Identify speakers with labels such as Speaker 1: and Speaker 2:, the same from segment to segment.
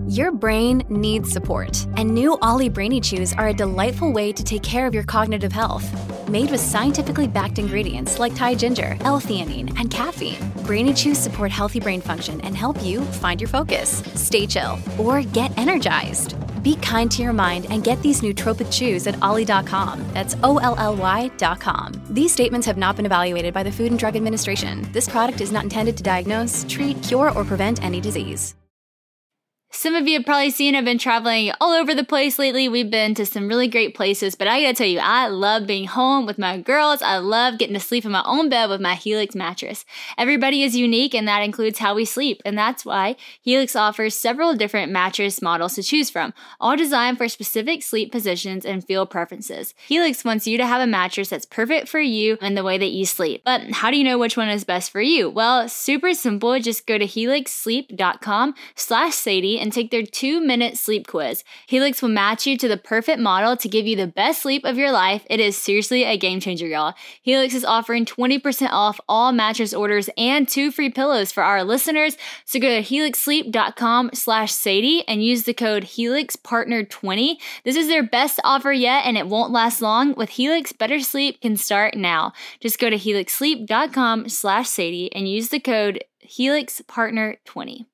Speaker 1: Your brain needs support, and new Ollie Brainy Chews are a delightful way to take care of your cognitive health. Made with scientifically backed ingredients like Thai ginger, L-theanine, and caffeine, Brainy Chews support healthy brain function and help you find your focus, stay chill, or get energized. Be kind to your mind and get these nootropic chews at ollie.com. That's OLLY.com. These statements have not been evaluated by the Food and Drug Administration. This product is not intended to diagnose, treat, cure, or prevent any disease.
Speaker 2: Some of you have probably seen I've been traveling all over the place lately. We've been to some really great places, but I gotta tell you, I love being home with my girls. I love getting to sleep in my own bed with my Helix mattress. Everybody is unique, and that includes how we sleep, and that's why Helix offers several different mattress models to choose from, all designed for specific sleep positions and feel preferences. Helix wants you to have a mattress that's perfect for you and the way that you sleep. But how do you know which one is best for you? Well, super simple. Just go to helixsleep.com/Sadie and take their 2-minute sleep quiz. Helix will match you to the perfect model to give you the best sleep of your life. It is seriously a game changer, y'all. Helix is offering 20% off all mattress orders and 2 free pillows for our listeners. So go to helixsleep.com/Sadie and use the code HelixPartner20. This is their best offer yet, and it won't last long. With Helix, better sleep can start now. Just go to helixsleep.com/Sadie and use the code HelixPartner20.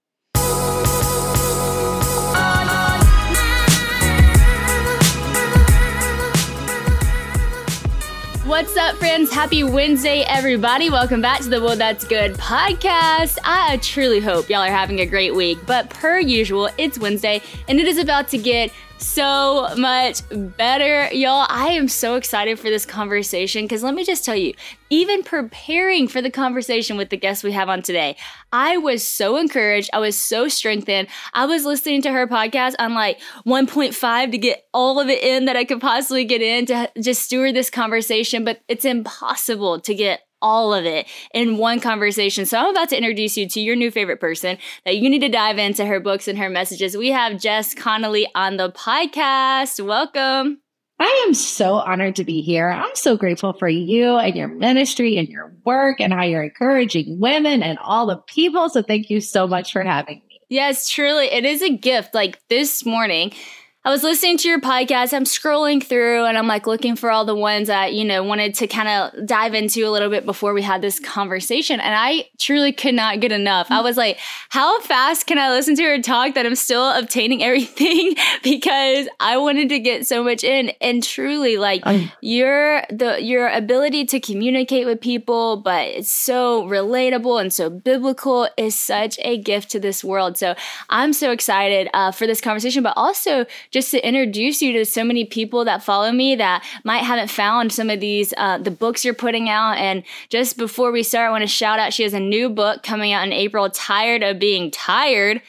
Speaker 2: What's up, friends? Happy Wednesday, everybody. Welcome back to the Well, That's Good podcast. I truly hope y'all are having a great week, but per usual, it's Wednesday, and it is about to get so much better, y'all. I am so excited for this conversation because let me just tell you, even preparing for the conversation with the guest we have on today, I was so encouraged. I was so strengthened. I was listening to her podcast on like 1.5 to get all of it in that I could possibly get in to just steward this conversation, but it's impossible to get all of it in one conversation. So I'm about to introduce you to your new favorite person that you need to dive into her books and her messages. We have Jess Connolly on the podcast. Welcome.
Speaker 3: I am so honored to be here. I'm so grateful for you and your ministry and your work and how you're encouraging women and all the people. So thank you so much for having me.
Speaker 2: Yes, truly. It is a gift. Like this morning, I was listening to your podcast. I'm scrolling through and I'm like looking for all the ones that, wanted to kind of dive into a little bit before we had this conversation. And I truly could not get enough. I was like, how fast can I listen to her talk that I'm still obtaining everything? Because I wanted to get so much in. And truly, like your ability to communicate with people, but it's so relatable and so biblical is such a gift to this world. So I'm so excited for this conversation, but also just to introduce you to so many people that follow me that might haven't found some of these, the books you're putting out. And just before we start, I want to shout out, she has a new book coming out in April, Tired of Being Tired.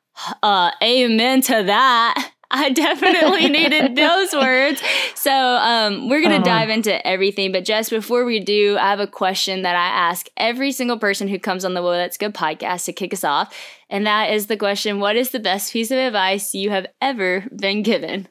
Speaker 2: Amen to that. I definitely needed those words. So we're going to dive into everything. But just before we do, I have a question that I ask every single person who comes on the Well, That's Good podcast to kick us off. And that is the question, what is the best piece of advice you have ever been given?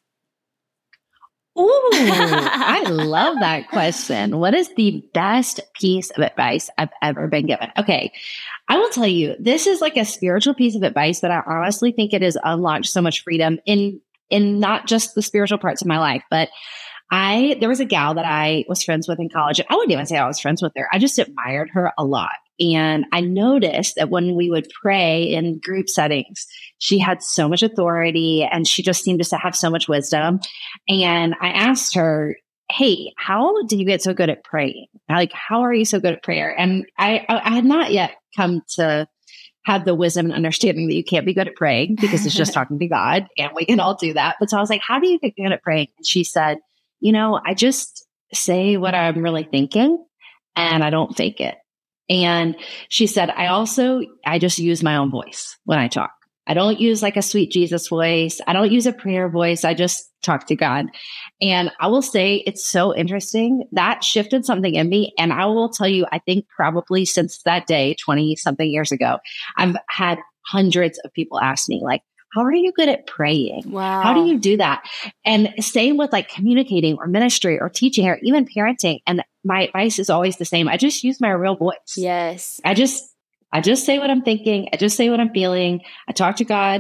Speaker 3: Ooh, I love that question. What is the best piece of advice I've ever been given? Okay, I will tell you, this is like a spiritual piece of advice that I honestly think it has unlocked so much freedom in not just the spiritual parts of my life, but there was a gal that I was friends with in college. I wouldn't even say I was friends with her. I just admired her a lot. And I noticed that when we would pray in group settings, she had so much authority and she just seemed to have so much wisdom. And I asked her, hey, how did you get so good at praying? Like, how are you so good at prayer? And I had not yet come to have the wisdom and understanding that you can't be good at praying because it's just talking to God and we can all do that. But so I was like, how do you get good at praying? And she said, I just say what I'm really thinking and I don't fake it. And she said, I just use my own voice when I talk. I don't use like a sweet Jesus voice. I don't use a prayer voice. I just talk to God. And I will say it's so interesting. That shifted something in me. And I will tell you, I think probably since that day, 20 something years ago, I've had hundreds of people ask me like, how are you good at praying?
Speaker 2: Wow.
Speaker 3: How do you do that? And same with like communicating or ministry or teaching or even parenting. And my advice is always the same. I just use my real voice.
Speaker 2: Yes.
Speaker 3: I just say what I'm thinking. I just say what I'm feeling. I talk to God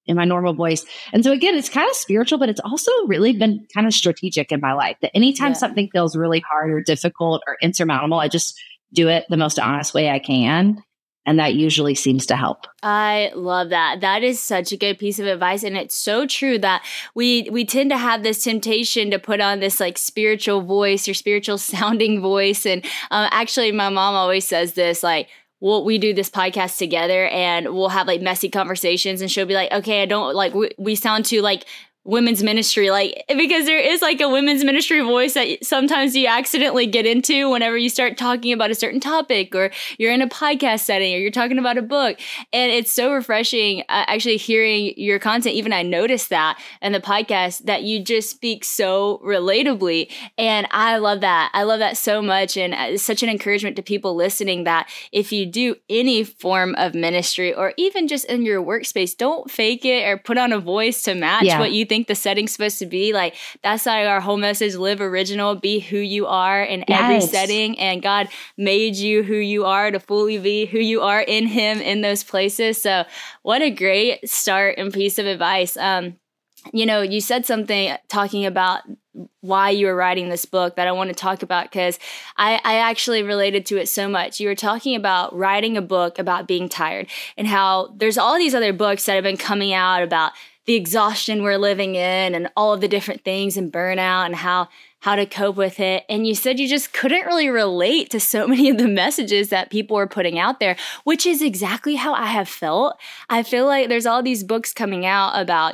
Speaker 3: in my normal voice. And so again, it's kind of spiritual, but it's also really been kind of strategic in my life that anytime something feels really hard or difficult or insurmountable, I just do it the most honest way I can. And that usually seems to help.
Speaker 2: I love that. That is such a good piece of advice. And it's so true that we tend to have this temptation to put on this like spiritual voice or spiritual sounding voice. And actually, my mom always says this, like, we do this podcast together and we'll have like messy conversations and she'll be like, okay, I don't like, we sound too like women's ministry, like, because there is like a women's ministry voice that sometimes you accidentally get into whenever you start talking about a certain topic or you're in a podcast setting or you're talking about a book. And it's so refreshing actually hearing your content. Even I noticed that in the podcast that you just speak so relatably. And I love that. I love that so much. And it's such an encouragement to people listening that if you do any form of ministry or even just in your workspace, don't fake it or put on a voice to match what you think the setting's supposed to be. Like, that's like our whole message: live original, be who you are in every setting. And God made you who you are to fully be who you are in Him in those places. So what a great start and piece of advice. You said something talking about why you were writing this book that I want to talk about, because I actually related to it so much. You were talking about writing a book about being tired and how there's all these other books that have been coming out about the exhaustion we're living in and all of the different things and burnout and how to cope with it. And you said you just couldn't really relate to so many of the messages that people were putting out there, which is exactly how I have felt. I feel like there's all these books coming out about,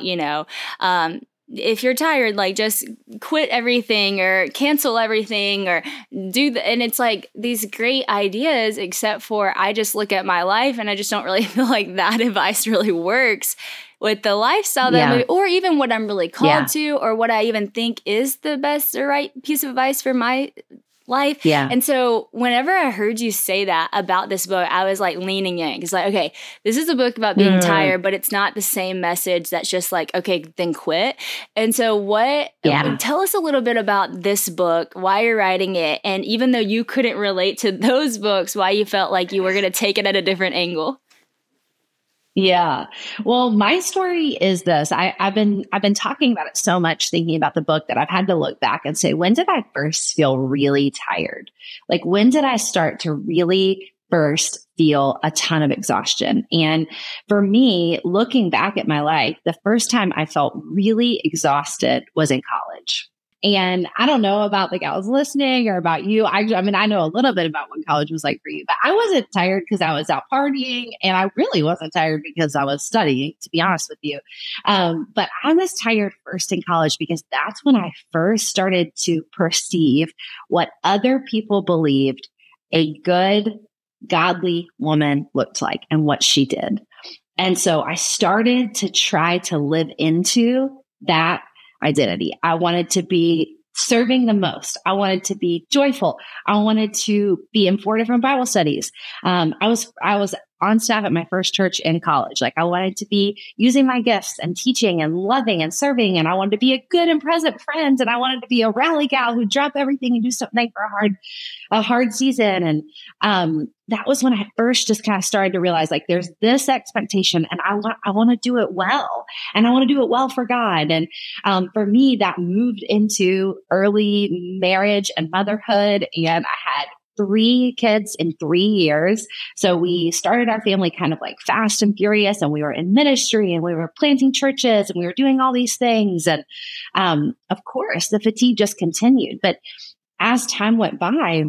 Speaker 2: if you're tired, like just quit everything or cancel everything or and it's like these great ideas, except for I just look at my life and I just don't really feel like that advice really works with the lifestyle that I'm, or even what I'm really called to, or what I even think is the best or right piece of advice for my life. Yeah. And so whenever I heard you say that about this book, I was like leaning in. It's like, okay, this is a book about being tired, but it's not the same message that's just like, okay, then quit. And so tell us a little bit about this book, why you're writing it. And even though you couldn't relate to those books, why you felt like you were going to take it at a different angle.
Speaker 3: Yeah. Well, my story is this. I've been talking about it so much, thinking about the book, that I've had to look back and say, when did I first feel really tired? Like, when did I start to really first feel a ton of exhaustion? And for me, looking back at my life, the first time I felt really exhausted was in college. And I don't know about the gals listening or about you. I mean, I know a little bit about what college was like for you, but I wasn't tired because I was out partying, and I really wasn't tired because I was studying, to be honest with you. But I was tired first in college because that's when I first started to perceive what other people believed a good, godly woman looked like and what she did. And so I started to try to live into that identity. I wanted to be serving the most. I wanted to be joyful. I wanted to be in 4 different Bible studies. I was on staff at my first church in college. Like, I wanted to be using my gifts and teaching and loving and serving. And I wanted to be a good and present friend. And I wanted to be a rally gal who'd drop everything and do something for a hard season. And that was when I first just kind of started to realize, like, there's this expectation, and I want to do it well, and I want to do it well for God. And for me, that moved into early marriage and motherhood. And I had 3 kids in 3 years. So we started our family kind of like fast and furious, and we were in ministry, and we were planting churches, and we were doing all these things. And of course, the fatigue just continued. But as time went by,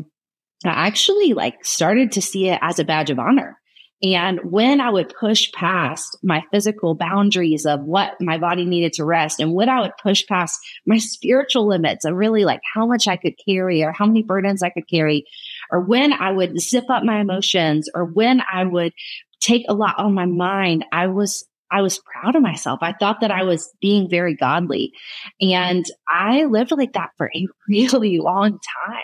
Speaker 3: I actually started to see it as a badge of honor. And when I would push past my physical boundaries of what my body needed to rest, and when I would push past my spiritual limits of really like how much I could carry or how many burdens I could carry, or when I would zip up my emotions, or when I would take a lot on my mind, I was proud of myself. I thought that I was being very godly. And I lived like that for a really long time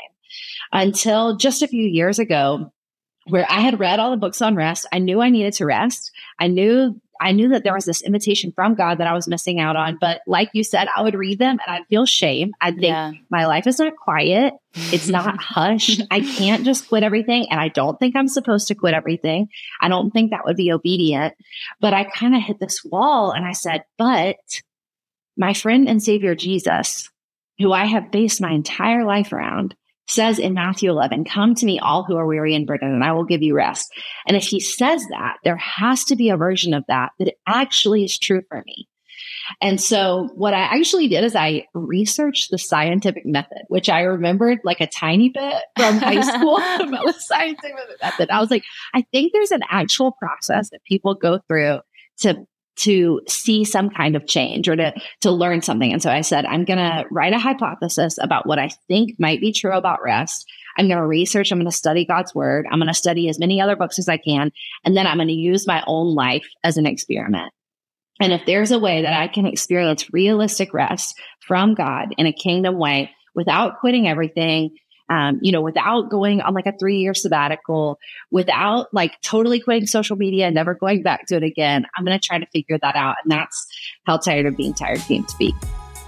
Speaker 3: until just a few years ago, where I had read all the books on rest. I knew I needed to rest. I knew I knew that there was this invitation from God that I was missing out on. But like you said, I would read them and I'd feel shame. I'd think my life is not quiet. It's not hushed. I can't just quit everything. And I don't think I'm supposed to quit everything. I don't think that would be obedient. But I kind of hit this wall and I said, but my friend and Savior Jesus, who I have based my entire life around, says in Matthew 11, come to me, all who are weary and burdened, and I will give you rest. And if he says that, there has to be a version of that it actually is true for me. And so what I actually did is I researched the scientific method, which I remembered like a tiny bit from high school about the scientific method. I was like, I think there's an actual process that people go through to see some kind of change or to learn something. And so I said, I'm going to write a hypothesis about what I think might be true about rest. I'm going to research. I'm going to study God's word. I'm going to study as many other books as I can. And then I'm going to use my own life as an experiment. And if there's a way that I can experience realistic rest from God in a kingdom way without quitting everything, without going on like a 3-year sabbatical, without like totally quitting social media and never going back to it again, I'm going to try to figure that out. And that's how Tired of Being Tired came to be.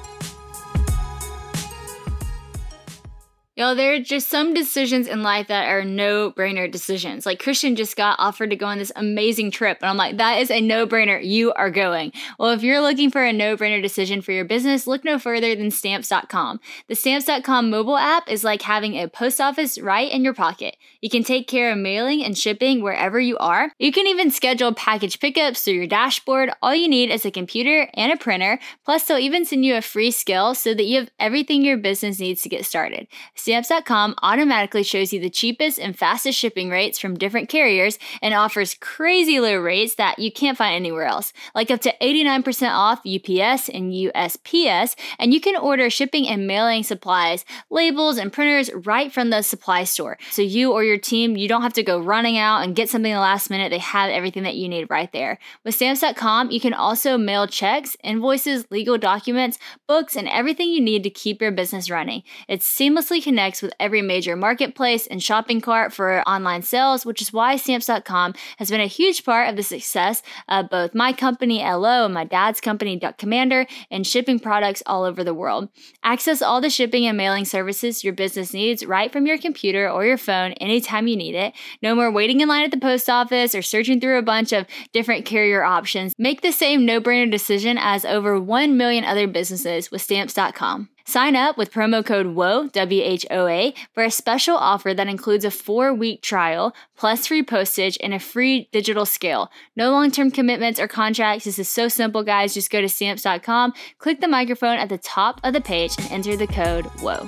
Speaker 2: Y'all, there are just some decisions in life that are no-brainer decisions. Like Christian just got offered to go on this amazing trip. And I'm like, that is a no-brainer. You are going. Well, if you're looking for a no-brainer decision for your business, look no further than Stamps.com. The Stamps.com mobile app is like having a post office right in your pocket. You can take care of mailing and shipping wherever you are. You can even schedule package pickups through your dashboard. All you need is a computer and a printer. Plus, they'll even send you a free scale so that you have everything your business needs to get started. Stamps.com automatically shows you the cheapest and fastest shipping rates from different carriers and offers crazy low rates that you can't find anywhere else, like up to 89% off UPS and USPS, and you can order shipping and mailing supplies, labels, and printers right from the supply store. So you or your team, you don't have to go running out and get something in the last minute. They have everything that you need right there. With Stamps.com, you can also mail checks, invoices, legal documents, books, and everything you need to keep your business running. It seamlessly connects with every major marketplace and shopping cart for online sales, which is why Stamps.com has been a huge part of the success of both my company, LO, and my dad's company, Duck Commander, and shipping products all over the world. Access all the shipping and mailing services your business needs right from your computer or your phone anytime you need it. No more waiting in line at the post office or searching through a bunch of different carrier options. Make the same no-brainer decision as over 1 million other businesses with Stamps.com. Sign up with promo code WHOA, WHOA, for a special offer that includes a 4-week trial, plus free postage and a free digital scale. No long-term commitments or contracts. This is so simple, guys. Just go to Stamps.com, click the microphone at the top of the page, and enter the code WHOA.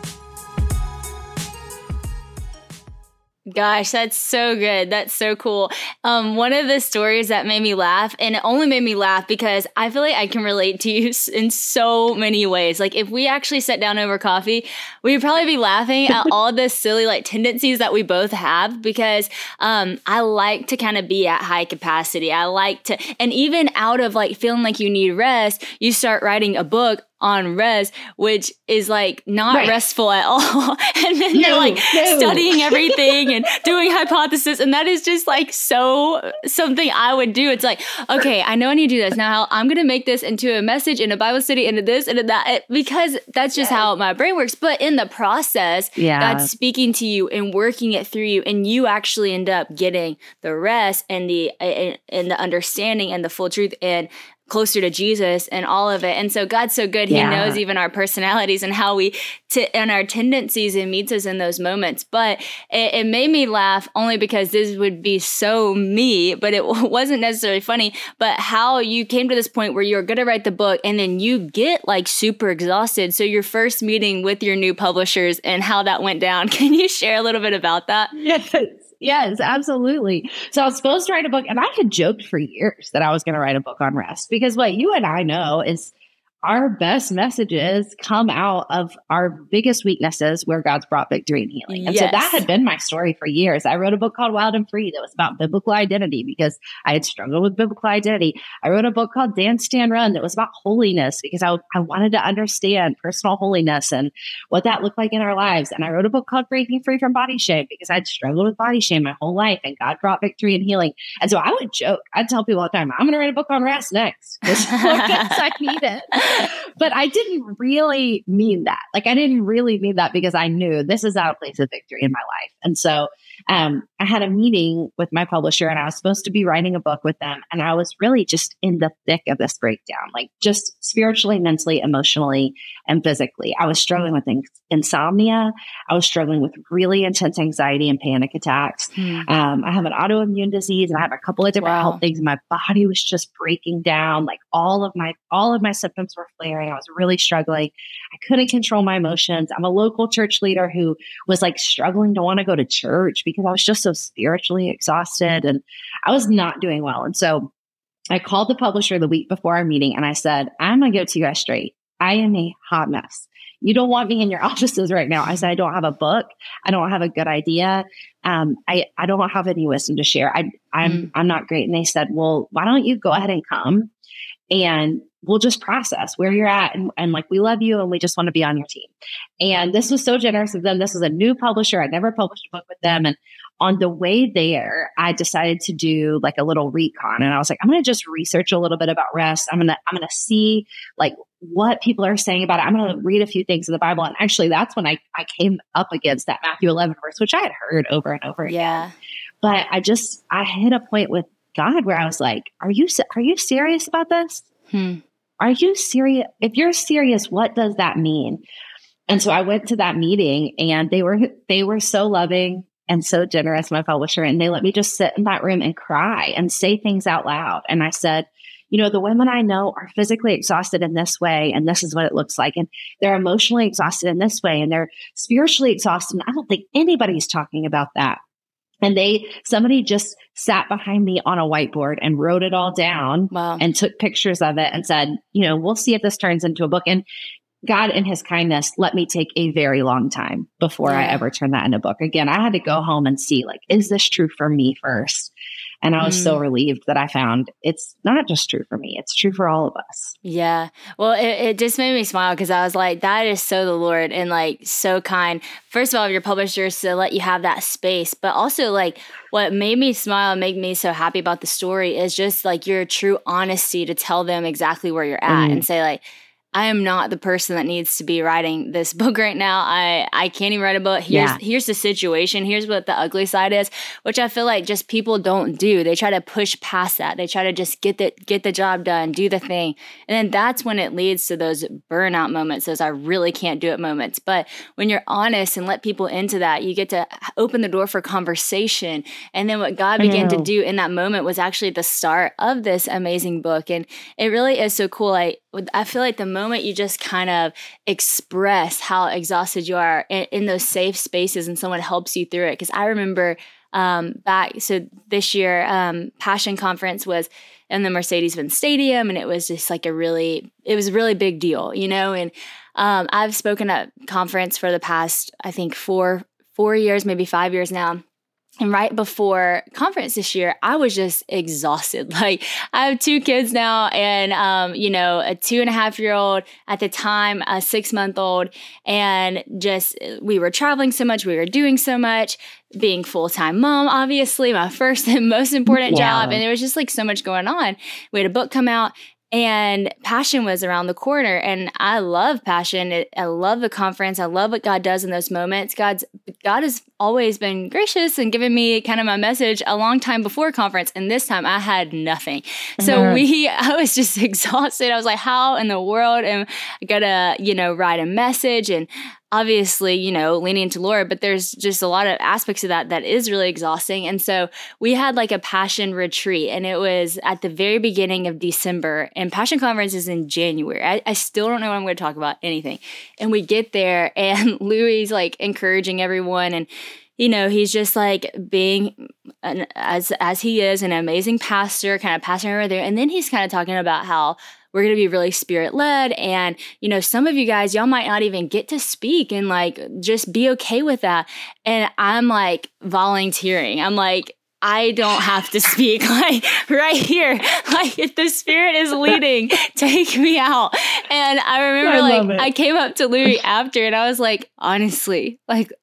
Speaker 2: Gosh, that's so good. That's so cool. One of the stories that made me laugh, and it only made me laugh because I feel like I can relate to you in so many ways. Like if we actually sat down over coffee, we would probably be laughing at all the silly like tendencies that we both have because I like to kind of be at high capacity. I like to, and even out of like feeling like you need rest, you start writing a book on rest, which is like not restful at all. And then you're like studying everything and doing hypothesis. And that is just like so something I would do. It's like, okay, I know I need to do this. Now I'm going to make this into a message, into Bible study, into this, into that, because that's just how my brain works. But in the process, God's speaking to you and working it through you. And you actually end up getting the rest and the understanding and the full truth and closer to Jesus and all of it. And so God's so good. He knows even our personalities and how we, and our tendencies, and meets us in those moments. But it made me laugh only because this would be so me, but it wasn't necessarily funny. But how you came to this point where you're going to write the book and then you get like super exhausted. So your first meeting with your new publishers and how that went down. Can you share a little bit about that?
Speaker 3: Yes, absolutely. So I was supposed to write a book, and I had joked for years that I was going to write a book on rest because what you and I know is our best messages come out of our biggest weaknesses where God's brought victory and healing. And so that had been my story for years. I wrote a book called Wild and Free that was about biblical identity because I had struggled with biblical identity. I wrote a book called Dance, Stand, Run that was about holiness because I wanted to understand personal holiness and what that looked like in our lives. And I wrote a book called Breaking Free from Body Shame because I'd struggled with body shame my whole life and God brought victory and healing. And so I would joke, I'd tell people all the time, I'm going to write a book on rest next because I need it. But I didn't really mean that. Like, I didn't really mean that because I knew this is not a place of victory in my life. And so I had a meeting with my publisher and I was supposed to be writing a book with them. And I was really just in the thick of this breakdown, like just spiritually, mentally, emotionally, and physically. I was struggling with insomnia. I was struggling with really intense anxiety and panic attacks. I have an autoimmune disease and I have a couple of different health things. My body was just breaking down. Like all of my symptoms were flaring. I was really struggling. I couldn't control my emotions. I'm a local church leader who was like struggling to want to go to church because I was just so spiritually exhausted and I was not doing well. And so I called the publisher the week before our meeting and I said, I'm going to go to you guys straight. I am a hot mess. You don't want me in your offices right now. I said, I don't have a book. I don't have a good idea. I don't have any wisdom to share. I'm not great. And they said, well, why don't you go ahead and come and we'll just process where you're at. And like, we love you and we just want to be on your team. And this was so generous of them. This was a new publisher. I'd never published a book with them. And on the way there, I decided to do like a little recon. And I was like, I'm going to just research a little bit about rest. I'm going to see like what people are saying about it. I'm going to read a few things in the Bible. And actually that's when I came up against that Matthew 11 verse, which I had heard over and over again. But I hit a point with God where I was like, are you serious about this? Are you serious? If you're serious, what does that mean? And so I went to that meeting and they were so loving and so generous, my publisher, and they let me just sit in that room and cry and say things out loud. And I said, you know, the women I know are physically exhausted in this way, and this is what it looks like. And they're emotionally exhausted in this way, and they're spiritually exhausted. And I don't think anybody's talking about that. And somebody just sat behind me on a whiteboard and wrote it all down and took pictures of it and said, you know, we'll see if this turns into a book. And God in his kindness let me take a very long time before I ever turned that into a book. Again, I had to go home and see, like, is this true for me first? And I was so relieved that I found it's not just true for me, it's true for all of us.
Speaker 2: Yeah. Well, it just made me smile because I was like, that is so the Lord and like so kind. First of all, your publishers to let you have that space, but also like what made me smile and make me so happy about the story is just like your true honesty to tell them exactly where you're at and say like, I am not the person that needs to be writing this book right now. I can't even write a book. Here's the situation. Here's what the ugly side is, which I feel like just people don't do. They try to push past that. They try to just get the job done, do the thing. And then that's when it leads to those burnout moments, those I really can't do it moments. But when you're honest and let people into that, you get to open the door for conversation. And then what God began to do in that moment was actually the start of this amazing book. And it really is so cool. I feel like the moment you just kind of express how exhausted you are in those safe spaces and someone helps you through it. Because I remember so this year, Passion Conference was in the Mercedes-Benz Stadium, and it was just like it was a really big deal, you know? And I've spoken at conference for the past, I think 4 years, maybe 5 years now. And right before conference this year, I was just exhausted. Like I have 2 kids now and, you know, a 2.5-year-old at the time, a 6-month-old. And just, we were traveling so much. We were doing so much, being full-time mom, obviously my first and most important job. And there was just like so much going on. We had a book come out. And Passion was around the corner, and I love Passion. I love the conference. I love what God does in those moments. God has always been gracious and given me kind of my message a long time before conference, and this time I had nothing. So I was just exhausted. I was like, how in the world am I gonna, you know, write a message? And obviously, you know, leaning into Lord, but there's just a lot of aspects of that is really exhausting. And so we had like a Passion retreat, and it was at the very beginning of December, and Passion Conference is in January. I still don't know what I'm going to talk about, anything. And we get there, and Louis like encouraging everyone, and you know, he's just like being, as he is, an amazing pastor, kind of passing over there. And then he's kind of talking about how we're going to be really spirit led. And, some of you guys, y'all might not even get to speak and like, just be okay with that. And I'm like volunteering. I'm like, I don't have to speak, like right here. Like if the Spirit is leading, take me out. And I remember I came up to Louie after and I was like, honestly,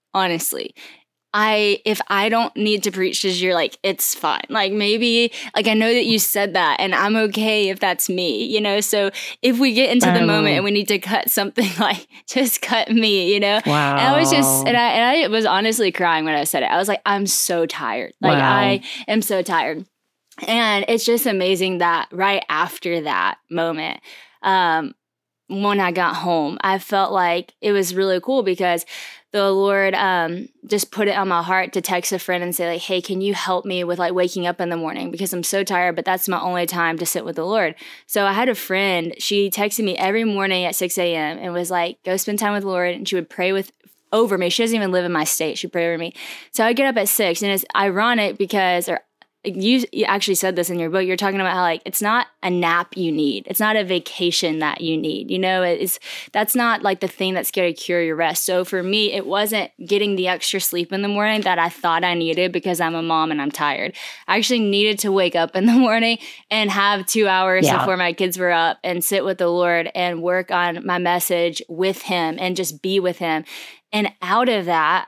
Speaker 2: if I don't need to preach this year, like it's fine. Like maybe, like I know that you said that and I'm okay if that's me, so if we get into the moment and we need to cut something, like just cut me, Wow. And I was and I was honestly crying when I said it. I was like, I'm so tired. Like I am so tired. And it's just amazing that right after that moment, when I got home, I felt like it was really cool because the Lord just put it on my heart to text a friend and say like, hey, can you help me with like waking up in the morning because I'm so tired, but that's my only time to sit with the Lord. So I had a friend, she texted me every morning at 6 a.m. and was like, go spend time with the Lord. And she would pray over me. She doesn't even live in my state. She'd pray over me. So I'd get up at 6 and it's ironic because, you actually said this in your book. You're talking about how like it's not a nap you need. It's not a vacation that you need. That's not like the thing that's going to cure your rest. So for me, it wasn't getting the extra sleep in the morning that I thought I needed because I'm a mom and I'm tired. I actually needed to wake up in the morning and have 2 hours before my kids were up and sit with the Lord and work on my message with Him and just be with Him. And out of that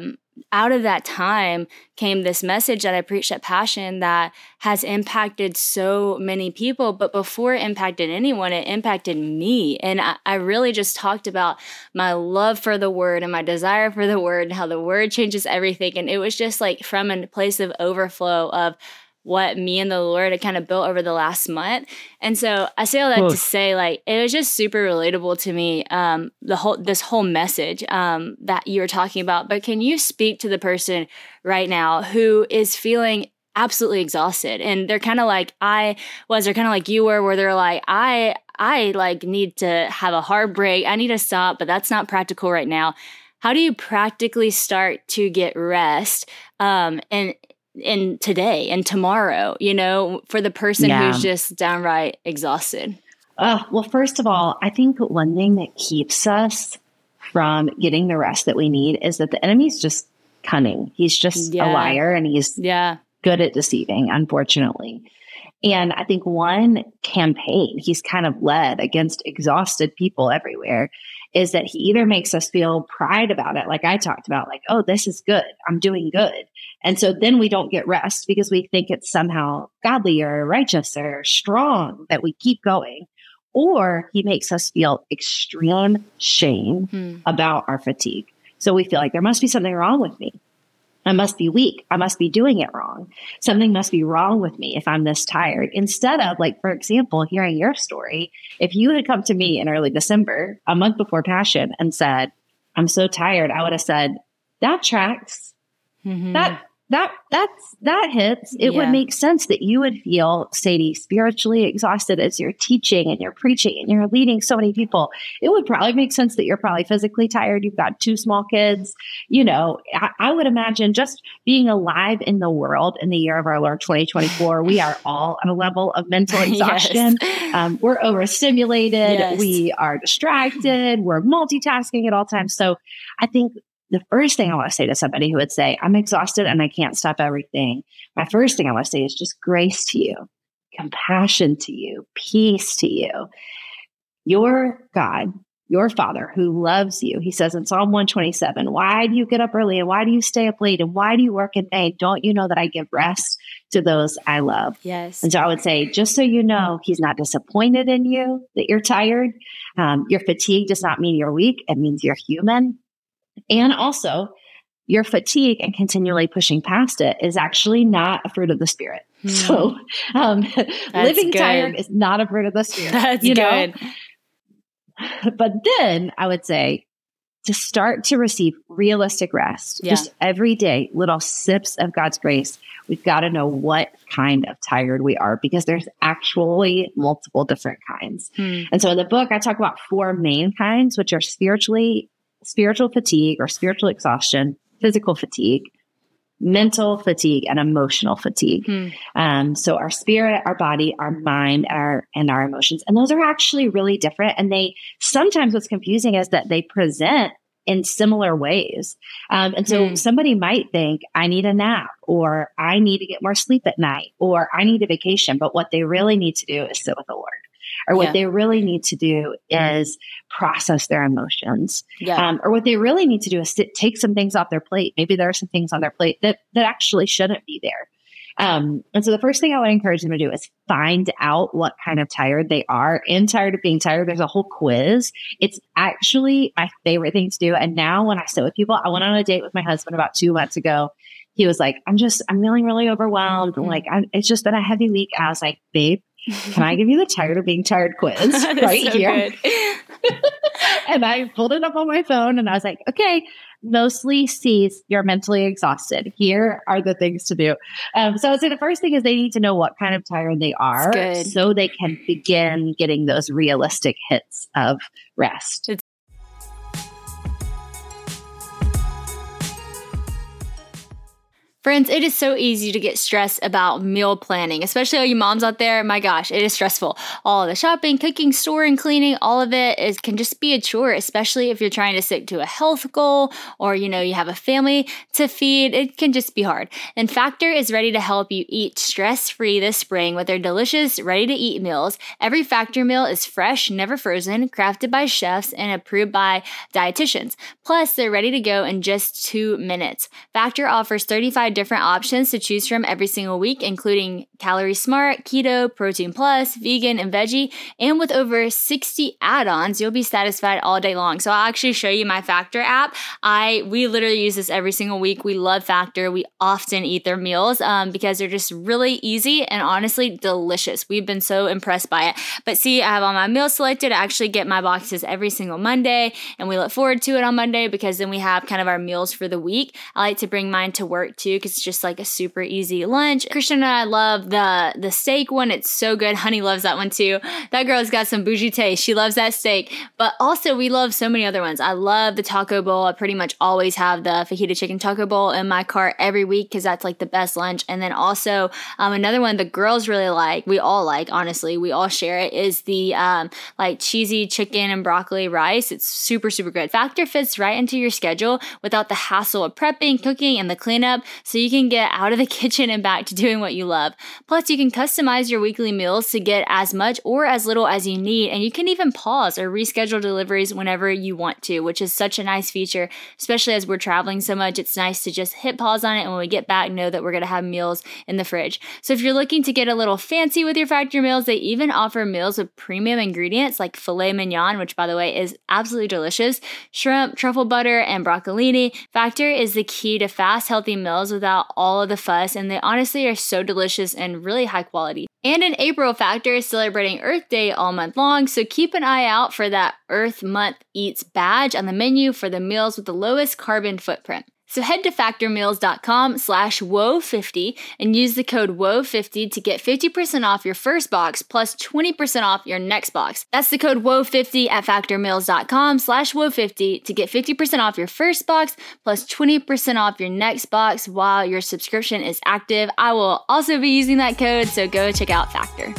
Speaker 2: time came this message that I preached at Passion that has impacted so many people. But before it impacted anyone, it impacted me. And I really just talked about my love for the Word and my desire for the Word and how the Word changes everything. And it was just like from a place of overflow of what me and the Lord had kind of built over the last month. And so I say all that to say, like, it was just super relatable to me, this whole message that you were talking about. But can you speak to the person right now who is feeling absolutely exhausted? And they're kind of like they're kind of like you were, where they're like, I like need to have a hard break. I need to stop, but that's not practical right now. How do you practically start to get rest in today and tomorrow, for the person who's just downright exhausted?
Speaker 3: Well, first of all, I think one thing that keeps us from getting the rest that we need is that the enemy's just cunning. He's just a liar and he's good at deceiving, unfortunately. And I think one campaign he's kind of led against exhausted people everywhere is that he either makes us feel pride about it, like I talked about, like, oh, this is good, I'm doing good. And so then we don't get rest because we think it's somehow godly or righteous or strong that we keep going. Or he makes us feel extreme shame about our fatigue. So we feel like there must be something wrong with me. I must be weak. I must be doing it wrong. Something must be wrong with me if I'm this tired. Instead of, like, for example, hearing your story, if you had come to me in early December, a month before Passion, and said, I'm so tired, I would have said, that tracks. Mm-hmm. That hits. It would make sense that you would feel, Sadie, spiritually exhausted as you're teaching and you're preaching and you're leading so many people. It would probably make sense that you're probably physically tired. You've got 2 small kids. I would imagine just being alive in the world in the year of our Lord 2024, we are all on a level of mental exhaustion. Yes. We're overstimulated. Yes. We are distracted. We're multitasking at all times. So I think the first thing I want to say to somebody who would say, I'm exhausted and I can't stop everything, my first thing I want to say is just grace to you, compassion to you, peace to you. Your God, your Father who loves you, he says in Psalm 127, why do you get up early and why do you stay up late and why do you work in vain? Don't you know that I give rest to those I love?
Speaker 2: Yes.
Speaker 3: And so I would say, just so you know, he's not disappointed in you that you're tired. Your fatigue does not mean you're weak. It means you're human. And also, your fatigue and continually pushing past it is actually not a fruit of the Spirit. So living tired is not a fruit of the Spirit.
Speaker 2: That's good.
Speaker 3: But then I would say to start to receive realistic rest, just every day, little sips of God's grace. We've got to know what kind of tired we are because there's actually multiple different kinds. And so in the book, I talk about 4 main kinds, which are spiritual fatigue or spiritual exhaustion, physical fatigue, mental fatigue and emotional fatigue. So our spirit, our body, our mind, and our emotions, and those are actually really different. And sometimes what's confusing is that they present in similar ways. And so somebody might think, I need a nap, or I need to get more sleep at night, or I need a vacation. But what they really need to do is sit with the Lord. Or what they really need to do is process their emotions. Or what they really need to do is take some things off their plate. Maybe there are some things on their plate that actually shouldn't be there. And so the first thing I would encourage them to do is find out what kind of tired they are. In Tired of Being Tired, there's a whole quiz. It's actually my favorite thing to do. And now when I sit with people, I went on a date with my husband about 2 months ago. He was like, I'm feeling really overwhelmed. It's just been a heavy week. I was like, babe, can I give you the Tired of Being Tired quiz right so here? And I pulled it up on my phone and I was like, okay, mostly C's, you're mentally exhausted. Here are the things to do. So I'd say the first thing is they need to know what kind of tired they are so they can begin getting those realistic hits of rest.
Speaker 2: Friends, it is so easy to get stressed about meal planning, especially all you moms out there. My gosh, it is stressful. All the shopping, cooking, storing, cleaning, all of it can just be a chore, especially if you're trying to stick to a health goal or, you have a family to feed. It can just be hard. And Factor is ready to help you eat stress-free this spring with their delicious, ready-to-eat meals. Every Factor meal is fresh, never frozen, crafted by chefs, and approved by dietitians. Plus, they're ready to go in just 2 minutes. Factor offers 35 different options to choose from every single week, including Calorie Smart, Keto, Protein Plus, Vegan, and Veggie. And with over 60 add-ons, you'll be satisfied all day long. So I'll actually show you my Factor app. We literally use this every single week. We love Factor. We often eat their meals because they're just really easy and honestly delicious. We've been so impressed by it. But see, I have all my meals selected. I actually get my boxes every single Monday, and we look forward to it on Monday because then we have kind of our meals for the week. I like to bring mine to work too, because it's just like a super easy lunch. Christian and I love the steak one. It's so good. Honey loves that one too. That girl's got some bougie taste. She loves that steak. But also we love so many other ones. I love the taco bowl. I pretty much always have the fajita chicken taco bowl in my cart every week because that's like the best lunch. And then also another one the girls really like, we all like, honestly, we all share it, is the like cheesy chicken and broccoli rice. It's super, super good. Factor fits right into your schedule without the hassle of prepping, cooking, and the cleanup. So you can get out of the kitchen and back to doing what you love. Plus, you can customize your weekly meals to get as much or as little as you need, and you can even pause or reschedule deliveries whenever you want to, which is such a nice feature, especially as we're traveling so much. It's nice to just hit pause on it, and when we get back, know that we're going to have meals in the fridge. So if you're looking to get a little fancy with your Factor meals, they even offer meals with premium ingredients like filet mignon, which by the way is absolutely delicious, shrimp, truffle butter, and broccolini. Factor is the key to fast, healthy meals without all of the fuss, and they honestly are so delicious and really high quality. And in April, Factor is celebrating Earth Day all month long, so keep an eye out for that Earth Month Eats badge on the menu for the meals with the lowest carbon footprint. So head to factormeals.com/woe50 and use the code WOE50 to get 50% off your first box plus 20% off your next box. That's the code WOE50 at factormeals.com/woe50 to get 50% off your first box plus 20% off your next box while your subscription is active. I will also be using that code, so go check out Factor.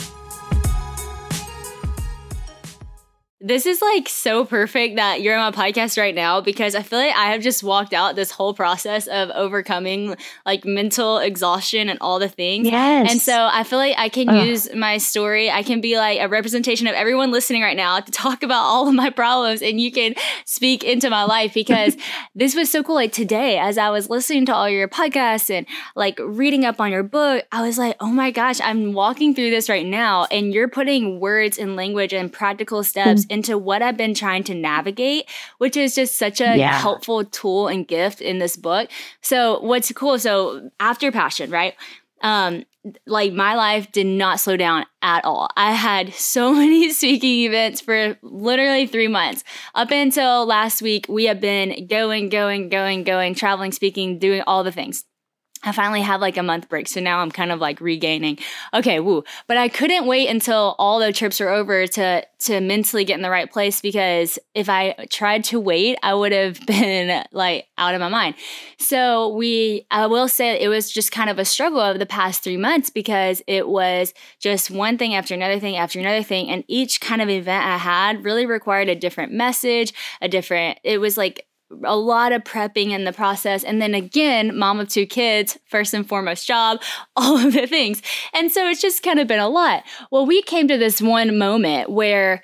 Speaker 2: This is like so perfect that you're on my podcast right now because I feel like I have just walked out this whole process of overcoming like mental exhaustion and all the things.
Speaker 3: Yes.
Speaker 2: And so I feel like I can use my story. I can be like a representation of everyone listening right now to talk about all of my problems, and you can speak into my life because this was so cool. Like today, as I was listening to all your podcasts and like reading up on your book, I was like, oh my gosh, I'm walking through this right now, and you're putting words and language and practical steps into what I've been trying to navigate, which is just such a helpful tool and gift in this book. So what's cool, so after Passion, right? Like my life did not slow down at all. I had so many speaking events for literally 3 months. Up until last week, we have been going, traveling, speaking, doing all the things. I finally had like a month break. So now I'm kind of like regaining. Okay, woo. But I couldn't wait until all the trips were over to mentally get in the right place, because if I tried to wait, I would have been like out of my mind. So I will say it was just kind of a struggle over the past 3 months, because it was just one thing after another thing after another thing. And each kind of event I had really required a different message, it was like a lot of prepping in the process. And then again, mom of 2 kids, first and foremost job, all of the things. And so it's just kind of been a lot. Well, we came to this one moment where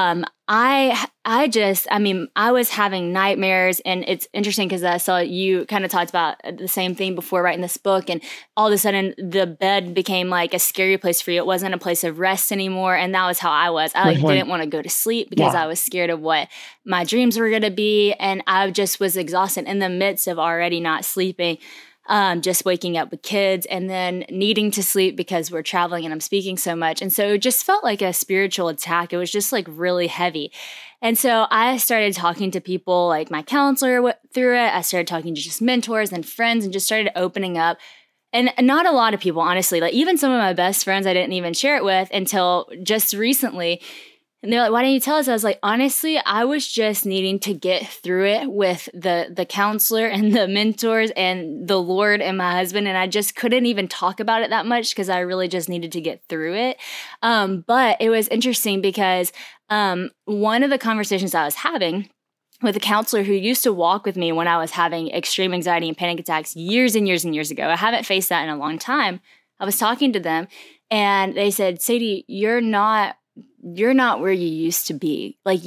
Speaker 2: I was having nightmares, and it's interesting because I saw you kind of talked about the same thing before writing this book, and all of a sudden the bed became like a scary place for you. It wasn't a place of rest anymore, and that was how I was. I didn't want to go to sleep because I was scared of what my dreams were going to be, and I just was exhausted in the midst of already not sleeping. Just waking up with kids and then needing to sleep because we're traveling and I'm speaking so much. And so it just felt like a spiritual attack. It was just like really heavy. And so I started talking to people, like my counselor through it. I started talking to just mentors and friends and just started opening up. And not a lot of people, honestly, like even some of my best friends, I didn't even share it with until just recently. And they're like, why didn't you tell us? I was like, honestly, I was just needing to get through it with the counselor and the mentors and the Lord and my husband. And I just couldn't even talk about it that much because I really just needed to get through it. But it was interesting because one of the conversations I was having with a counselor who used to walk with me when I was having extreme anxiety and panic attacks years and years and years ago, I haven't faced that in a long time. I was talking to them and they said, Sadie, you're not where you used to be. Like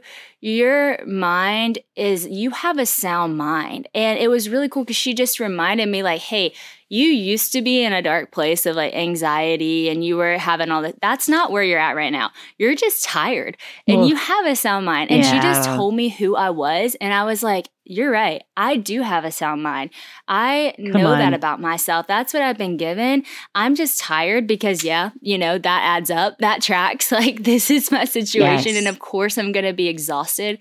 Speaker 2: your mind you have a sound mind. And it was really cool because she just reminded me like, hey, you used to be in a dark place of like anxiety and you were having all that. That's not where you're at right now. You're just tired and you have a sound mind. And she just told me who I was. And I was like, you're right. I do have a sound mind. I know that about myself. That's what I've been given. I'm just tired because, that adds up. That tracks. Like, this is my situation. Yes. And of course, I'm going to be exhausted.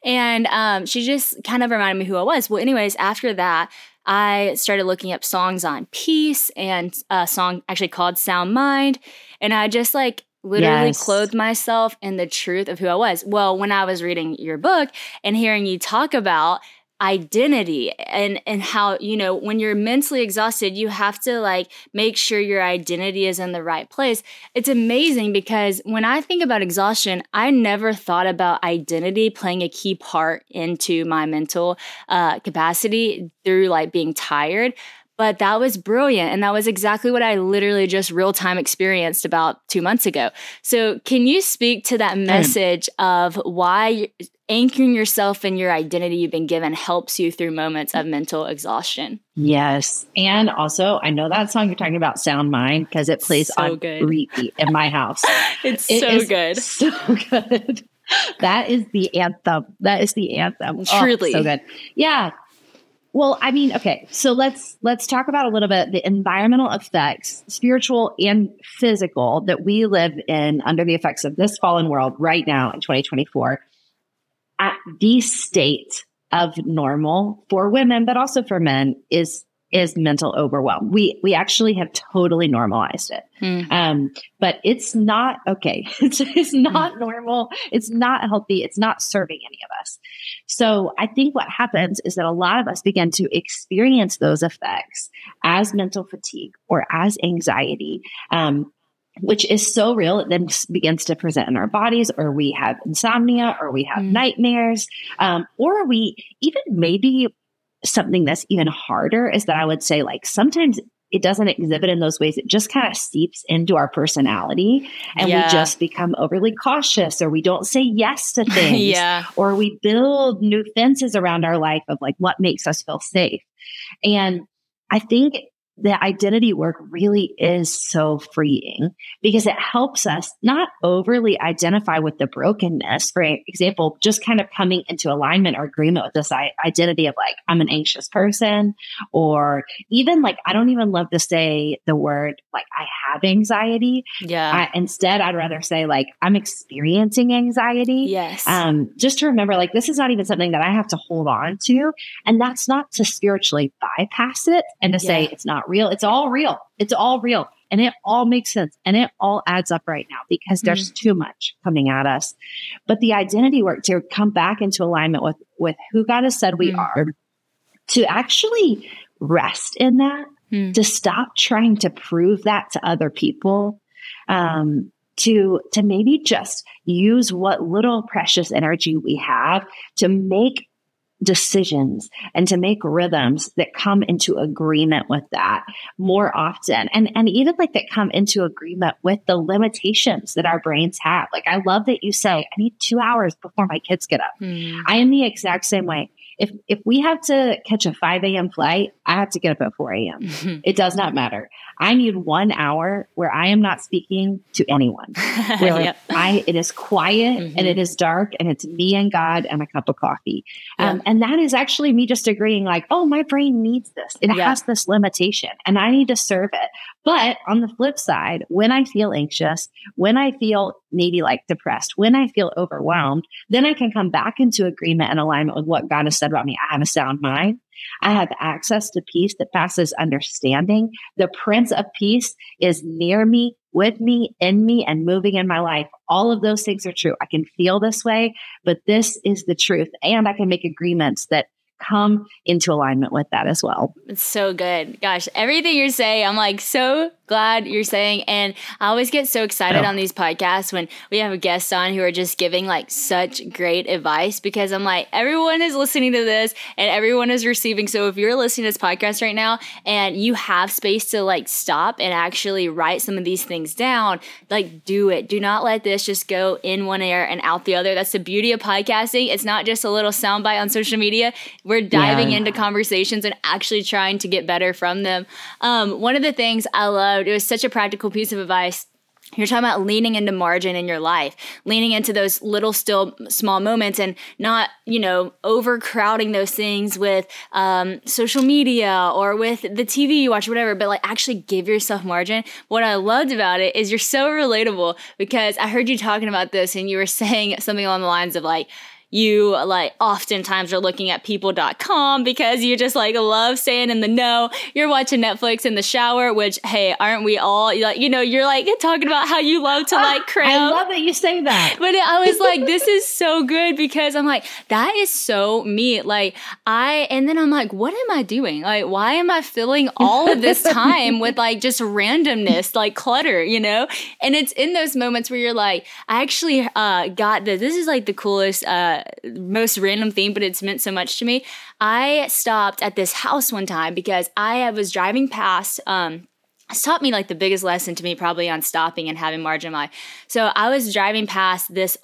Speaker 2: And she just kind of reminded me who I was. Well, anyways, after that, I started looking up songs on peace and a song actually called Sound Mind. And I just like literally clothed myself in the truth of who I was. Well, when I was reading your book and hearing you talk about identity and how, when you're mentally exhausted, you have to like make sure your identity is in the right place. It's amazing because when I think about exhaustion, I never thought about identity playing a key part into my mental capacity through like being tired. But that was brilliant. And that was exactly what I literally just real time experienced about 2 months ago. So can you speak to that message of why anchoring yourself in your identity you've been given helps you through moments of mental exhaustion?
Speaker 3: Yes. And also, I know that song you're talking about, Sound Mind, because it plays on repeat in my house.
Speaker 2: It's so good.
Speaker 3: So good. That is the anthem.
Speaker 2: Truly.
Speaker 3: Oh, so good. Yeah. Well, I mean, okay, so let's talk about a little bit the environmental effects, spiritual and physical, that we live in under the effects of this fallen world right now in 2024. At the state of normal for women, but also for men, is mental overwhelm. We actually have totally normalized it. But it's not okay. It's not normal. It's not healthy. It's not serving any of us. So I think what happens is that a lot of us begin to experience those effects as mental fatigue or as anxiety, which is so real. It then begins to present in our bodies, or we have insomnia, or we have nightmares, or we even maybe something that's even harder is that I would say, like, sometimes it doesn't exhibit in those ways. It just kind of seeps into our personality and we just become overly cautious, or we don't say yes to things, or we build new fences around our life of like what makes us feel safe. And I think the identity work really is so freeing because it helps us not overly identify with the brokenness. For example, just kind of coming into alignment or agreement with this identity of like, I'm an anxious person, or even like, I don't even love to say the word like I have anxiety.
Speaker 2: Yeah.
Speaker 3: Instead, I'd rather say like, I'm experiencing anxiety.
Speaker 2: Yes.
Speaker 3: Just to remember, like, this is not even something that I have to hold on to. And that's not to spiritually bypass it and to say it's not real. It's all real. It's all real. And it all makes sense. And it all adds up right now because there's too much coming at us. But the identity work to come back into alignment with who God has said we are, to actually rest in that, to stop trying to prove that to other people, to maybe just use what little precious energy we have to make decisions and to make rhythms that come into agreement with that more often. And even like that come into agreement with the limitations that our brains have. Like, I love that you say, I need 2 hours before my kids get up. I am the exact same way. If we have to catch a 5 a.m. flight, I have to get up at 4 a.m. It does not matter. I need 1 hour where I am not speaking to anyone, where it is quiet and it is dark and it's me and God and a cup of coffee. And that is actually me just agreeing like, oh, my brain needs this. It has this limitation and I need to serve it. But on the flip side, when I feel anxious, when I feel maybe like depressed, when I feel overwhelmed, then I can come back into agreement and alignment with what God has said about me. I have a sound mind. I have access to peace that passes understanding. The Prince of Peace is near me, with me, in me, and moving in my life. All of those things are true. I can feel this way, but this is the truth. And I can make agreements that come into alignment with that as well.
Speaker 2: It's so good. Gosh, everything you're saying, I'm like so glad you're saying. And I always get so excited on these podcasts when we have a guest on who are just giving like such great advice, because I'm like, everyone is listening to this and everyone is receiving. So if you're listening to this podcast right now and you have space to like stop and actually write some of these things down, like do it. Do not let this just go in one ear and out the other. That's the beauty of podcasting. It's not just a little soundbite on social media. We're diving into conversations and actually trying to get better from them. One of the things I loved, it was such a practical piece of advice. You're talking about leaning into margin in your life, leaning into those little, still small moments and not, overcrowding those things with social media or with the TV you watch or whatever, but like actually give yourself margin. What I loved about it is you're so relatable, because I heard you talking about this and you were saying something along the lines of like, you like oftentimes are looking at people.com because you just like love staying in the know. You're watching Netflix in the shower, which, hey, aren't we all? Like, you're like talking about how you love to like cram.
Speaker 3: I love that you say that.
Speaker 2: But I was like, this is so good, because I'm like, that is so me. Like and then I'm like, what am I doing? Like, why am I filling all of this time with like just randomness, like clutter, And it's in those moments where you're like, I actually got this. This is like the coolest, most random thing, but it's meant so much to me. I stopped at this house one time because I was driving past, it's taught me like the biggest lesson to me probably on stopping and having margin in life. So I was driving past this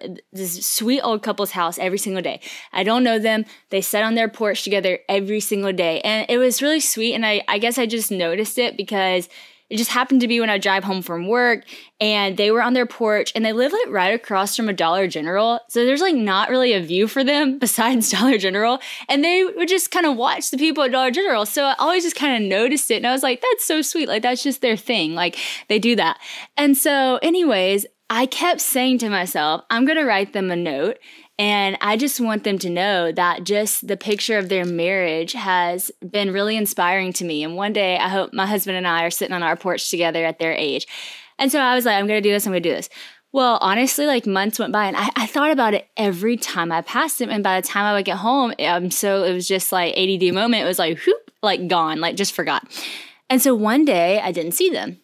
Speaker 2: sweet old couple's house every single day. I don't know them. They sat on their porch together every single day. And it was really sweet. And I guess I just noticed it because it just happened to be when I drive home from work, and they were on their porch, and they live like right across from a Dollar General. So there's like not really a view for them besides Dollar General. And they would just kind of watch the people at Dollar General. So I always just kind of noticed it. And I was like, that's so sweet. Like, that's just their thing. Like, they do that. And so anyways, I kept saying to myself, I'm going to write them a note. And I just want them to know that just the picture of their marriage has been really inspiring to me. And one day I hope my husband and I are sitting on our porch together at their age. And so I was like, I'm going to do this. I'm going to do this. Well, honestly, like months went by and I thought about it every time I passed him. And by the time I would get home, so it was just like ADD moment. It was like, whoop, like gone, like just forgot. And so one day I didn't see them.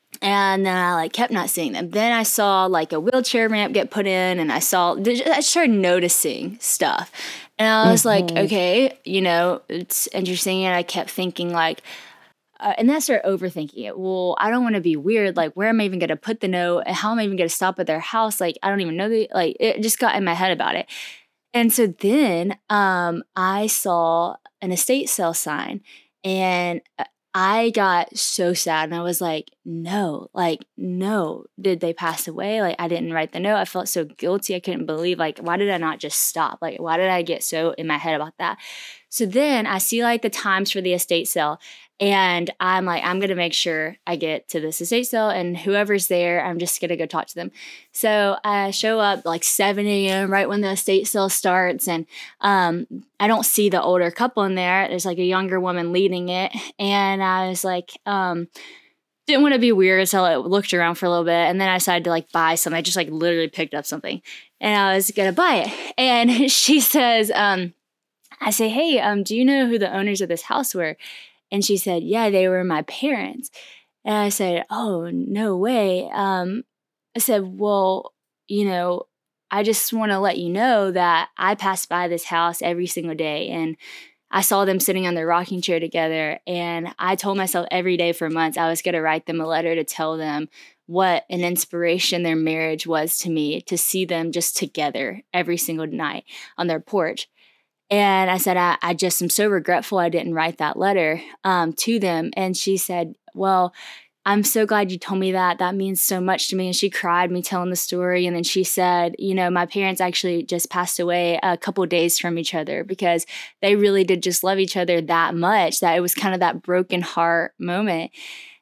Speaker 2: And then I like kept not seeing them. Then I saw like a wheelchair ramp get put in, and I started noticing stuff. And I was like, okay, it's interesting. And I kept thinking like, and then I started overthinking it. Well, I don't want to be weird. Like, where am I even going to put the note? And how am I even going to stop at their house? Like, I don't even know. It just got in my head about it. And so then I saw an estate sale sign, and I got so sad and I was like, no, did they pass away? Like, I didn't write the note. I felt so guilty. I couldn't believe, like, why did I not just stop? Like, why did I get so in my head about that? So then I see like the times for the estate sale, and I'm like, I'm going to make sure I get to this estate sale, and whoever's there, I'm just going to go talk to them. So I show up like 7 a.m. right when the estate sale starts, and I don't see the older couple in there. There's like a younger woman leading it, and I was like, didn't want to be weird, so I looked around for a little bit, and then I decided to like buy something. I just like literally picked up something, and I was going to buy it. And she says, I say, hey, do you know who the owners of this house were? And she said, yeah, they were my parents. And I said, oh, no way. I said, well, I just want to let you know that I pass by this house every single day, and I saw them sitting on their rocking chair together. And I told myself every day for months I was going to write them a letter to tell them what an inspiration their marriage was to me, to see them just together every single night on their porch. And I said, I just am so regretful I didn't write that letter to them. And she said, well, I'm so glad you told me that. That means so much to me. And she cried me telling the story. And then she said, my parents actually just passed away a couple of days from each other because they really did just love each other that much, that it was kind of that broken heart moment.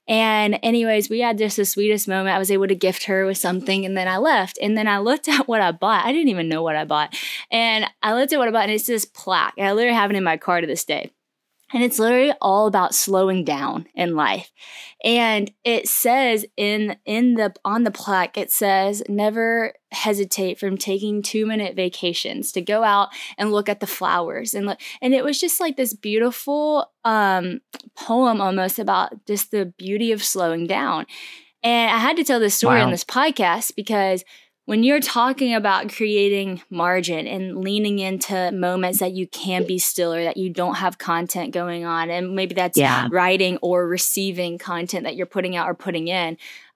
Speaker 2: And anyways, we had just the sweetest moment. I was able to gift her with something, and then I left. And then I looked at what I bought. I didn't even know what I bought. And I looked at what I bought, and it's this plaque. And I literally have it in my car to this day. And it's literally all about slowing down in life. And it says on the plaque, it says, never hesitate from taking 2-minute vacations to go out and look at the flowers. And it was just like this beautiful poem almost about just the beauty of slowing down. And I had to tell this story in this podcast because when you're talking about creating margin and leaning into moments that you can be still, or that you don't have content going on, and maybe that's writing or receiving content that you're putting out or putting in,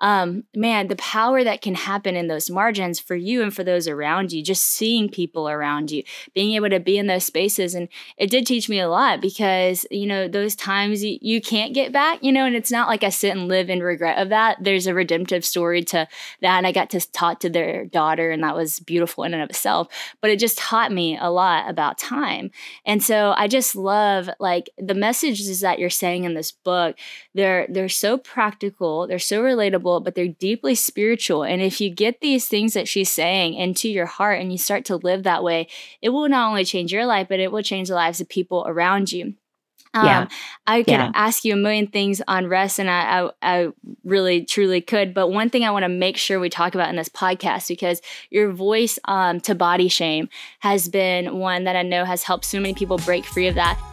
Speaker 2: man, the power that can happen in those margins for you and for those around you, just seeing people around you, being able to be in those spaces. And it did teach me a lot because, those times you can't get back, and it's not like I sit and live in regret of that. There's a redemptive story to that. And I got to talk to their daughter, and that was beautiful in and of itself. But it just taught me a lot about time. And so I just love like the messages that you're saying in this book. They're so practical, they're so relatable, but they're deeply spiritual. And if you get these things that she's saying into your heart and you start to live that way, it will not only change your life, but it will change the lives of people around you. I could ask you a million things on rest, and I really, truly could. But one thing I want to make sure we talk about in this podcast, because your voice to body shame has been one that I know has helped so many people break free of that.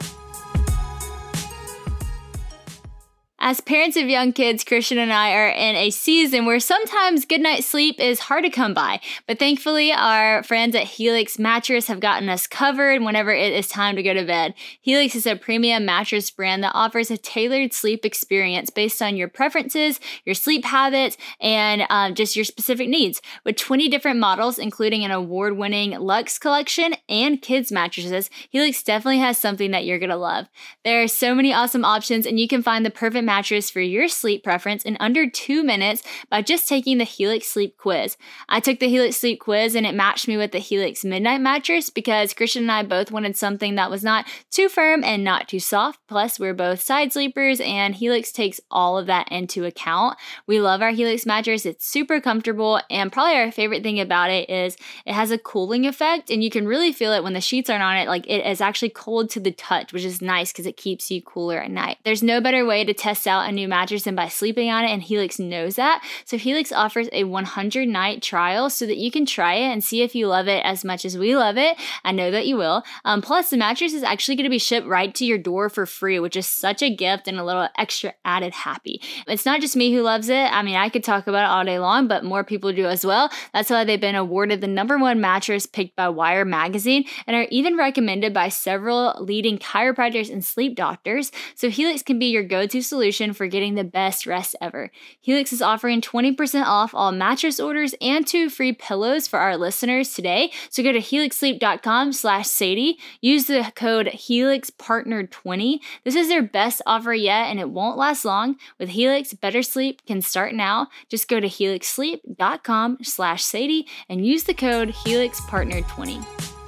Speaker 2: As parents of young kids, Christian and I are in a season where sometimes good night's sleep is hard to come by. But thankfully, our friends at Helix Mattress have gotten us covered whenever it is time to go to bed. Helix is a premium mattress brand that offers a tailored sleep experience based on your preferences, your sleep habits, and just your specific needs. With 20 different models, including an award-winning Luxe collection and kids mattresses, Helix definitely has something that you're going to love. There are so many awesome options, and you can find the perfect mattress for your sleep preference in under 2 minutes by just taking the Helix Sleep Quiz. I took the Helix Sleep Quiz, and it matched me with the Helix Midnight Mattress because Christian and I both wanted something that was not too firm and not too soft. Plus, we're both side sleepers, and Helix takes all of that into account. We love our Helix mattress. It's super comfortable, and probably our favorite thing about it is it has a cooling effect, and you can really feel it when the sheets aren't on it. Like, it is actually cold to the touch, which is nice because it keeps you cooler at night. There's no better way to test out a new mattress than by sleeping on it, and Helix knows that. So Helix offers a 100-night trial so that you can try it and see if you love it as much as we love it. I know that you will. Plus, the mattress is actually going to be shipped right to your door for free, which is such a gift and a little extra added happy. It's not just me who loves it. I mean, I could talk about it all day long, but more people do as well. That's why they've been awarded the #1 mattress picked by Wire magazine and are even recommended by several leading chiropractors and sleep doctors. So Helix can be your go-to solution solution for getting the best rest ever. Helix is offering 20% off all mattress orders and 2 free pillows for our listeners today. So go to helixsleep.com/Sadie. Use the code HelixPartner20. This is their best offer yet, and it won't last long. With Helix, better sleep can start now. Just go to helixsleep.com/Sadie and use the code HelixPartner20.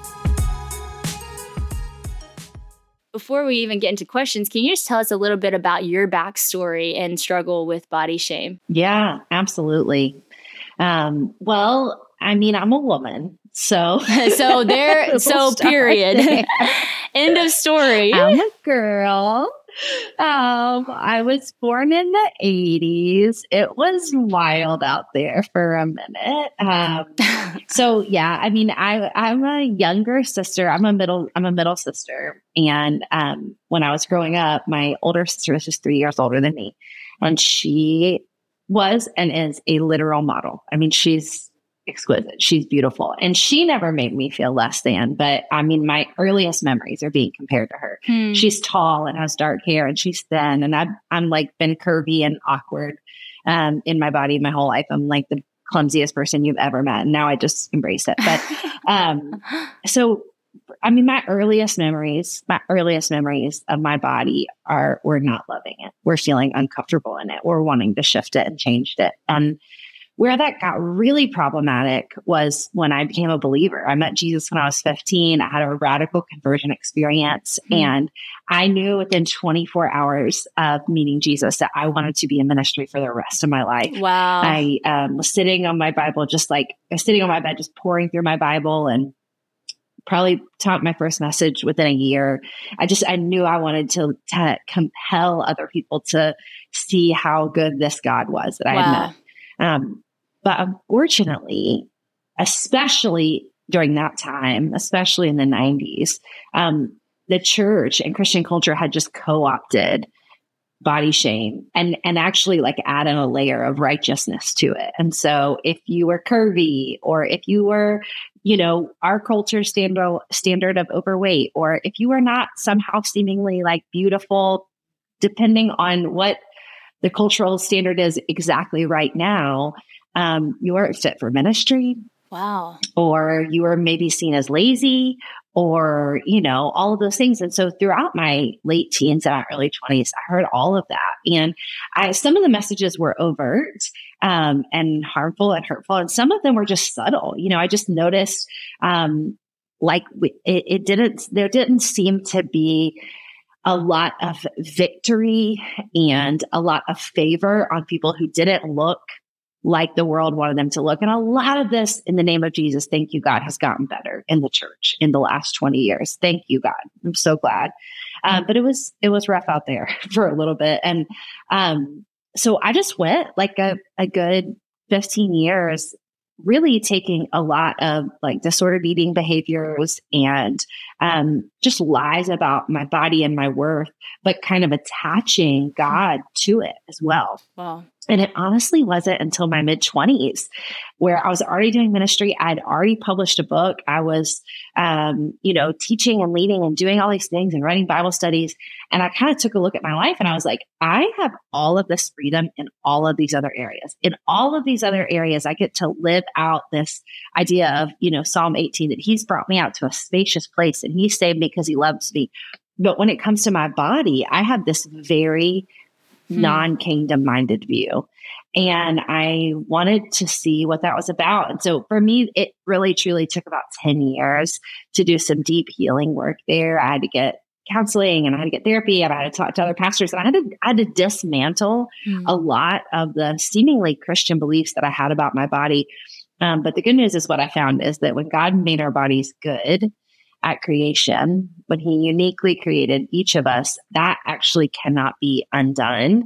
Speaker 2: Before we even get into questions, can you just tell us a little bit about your backstory and struggle with body shame?
Speaker 3: Yeah, absolutely. Well, I mean, I'm a woman, so
Speaker 2: period. End of story.
Speaker 3: I'm a girl. I was born in the 80s. It was wild out there for a minute. So yeah, I mean, I'm a younger sister. I'm a middle sister. And when I was growing up, my older sister was just 3 years older than me. And she was and is a literal model. I mean, she's exquisite. She's beautiful. And she never made me feel less than, but I mean, my earliest memories are being compared to her. She's tall and has dark hair and she's thin. And I'm like been curvy and awkward in my body my whole life. I'm like the clumsiest person you've ever met. And now I just embrace it. But so, I mean, my earliest memories of my body we're not loving it. We're feeling uncomfortable in it. We're wanting to shift it and change it. And where that got really problematic was when I became a believer. I met Jesus when I was 15. I had a radical conversion experience. And I knew within 24 hours of meeting Jesus that I wanted to be in ministry for the rest of my life.
Speaker 2: Wow.
Speaker 3: I was sitting on my Bible, sitting on my bed, just pouring through my Bible, and probably taught my first message within a year. I knew I wanted to compel other people to see how good this God was that I had met. But unfortunately, especially during that time, especially in the 90s, the church and Christian culture had just co-opted body shame and actually like added a layer of righteousness to it. And so if you were curvy, or if you were, our culture standard of overweight, or if you were not somehow seemingly like beautiful, depending on what the cultural standard is exactly right now, you weren't fit for ministry.
Speaker 2: Wow. Or
Speaker 3: you were maybe seen as lazy, or, all of those things. And so throughout my late teens and early 20s, I heard all of that. And some of the messages were overt and harmful and hurtful. And some of them were just subtle. I just noticed there didn't seem to be a lot of victory and a lot of favor on people who didn't look like the world wanted them to look. And a lot of this, in the name of Jesus, thank you, God, has gotten better in the church in the last 20 years. Thank you, God. I'm so glad. But it was rough out there for a little bit. And so I just went like a good 15 years really taking a lot of like disordered eating behaviors and just lies about my body and my worth, but kind of attaching God to it as well.
Speaker 2: Wow.
Speaker 3: And it honestly wasn't until my mid-20s where I was already doing ministry. I'd already published a book. I was, teaching and leading and doing all these things and running Bible studies. And I kind of took a look at my life and I was like, I have all of this freedom in all of these other areas. In all of these other areas, I get to live out this idea of, Psalm 18, that he's brought me out to a spacious place and he saved me because he loves me. But when it comes to my body, I have this very non-kingdom minded view. And I wanted to see what that was about. And so for me, it really truly took about 10 years to do some deep healing work there. I had to get counseling and I had to get therapy and I had to talk to other pastors. And I had to dismantle a lot of the seemingly Christian beliefs that I had about my body. But the good news is what I found is that when God made our bodies good at creation, when he uniquely created each of us, that actually cannot be undone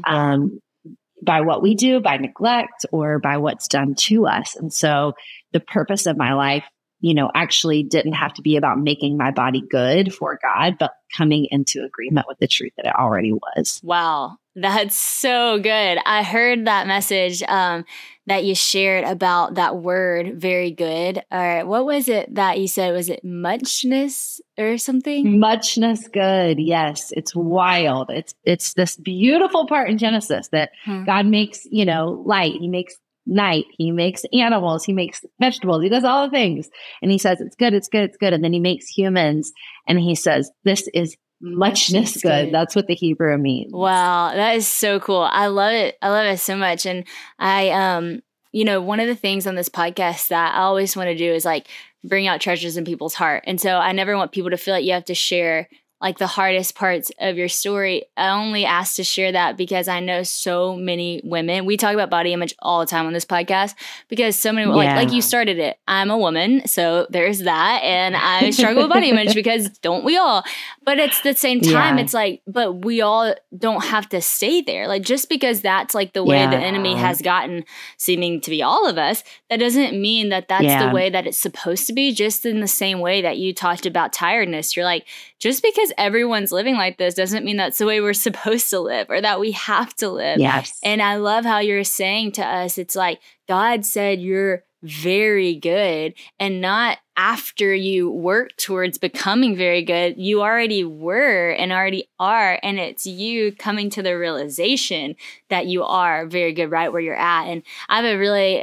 Speaker 3: by what we do, by neglect, or by what's done to us. And so the purpose of my life, actually didn't have to be about making my body good for God, but coming into agreement with the truth that it already was.
Speaker 2: Wow. That's so good. I heard that message that you shared about that word, very good. All right. What was it that you said? Was it muchness or something?
Speaker 3: Muchness good. Yes. It's wild. It's this beautiful part in Genesis that God makes, light. He makes night. He makes animals. He makes vegetables. He does all the things. And he says, it's good, it's good, it's good. And then he makes humans and he says, this is muchness good. That's what the Hebrew means.
Speaker 2: Wow. That is so cool. I love it. I love it so much. And I, one of the things on this podcast that I always want to do is like bring out treasures in people's heart. And so I never want people to feel like you have to share like the hardest parts of your story. I only ask to share that because I know so many women, we talk about body image all the time on this podcast because so many, like you started it. I'm a woman, so there's that. And I struggle with body image because don't we all? But it's the same time, it's like, but we all don't have to stay there. Like just because that's like the way the enemy has gotten seeming to be all of us, that doesn't mean that that's the way that it's supposed to be. Just in the same way that you talked about tiredness, you're like, just because everyone's living like this doesn't mean that's the way we're supposed to live or that we have to live.
Speaker 3: Yes.
Speaker 2: And I love how you're saying to us, it's like God said you're very good, and not after you work towards becoming very good. You already were and already are, and it's you coming to the realization that you are very good right where you're at. And I have a really,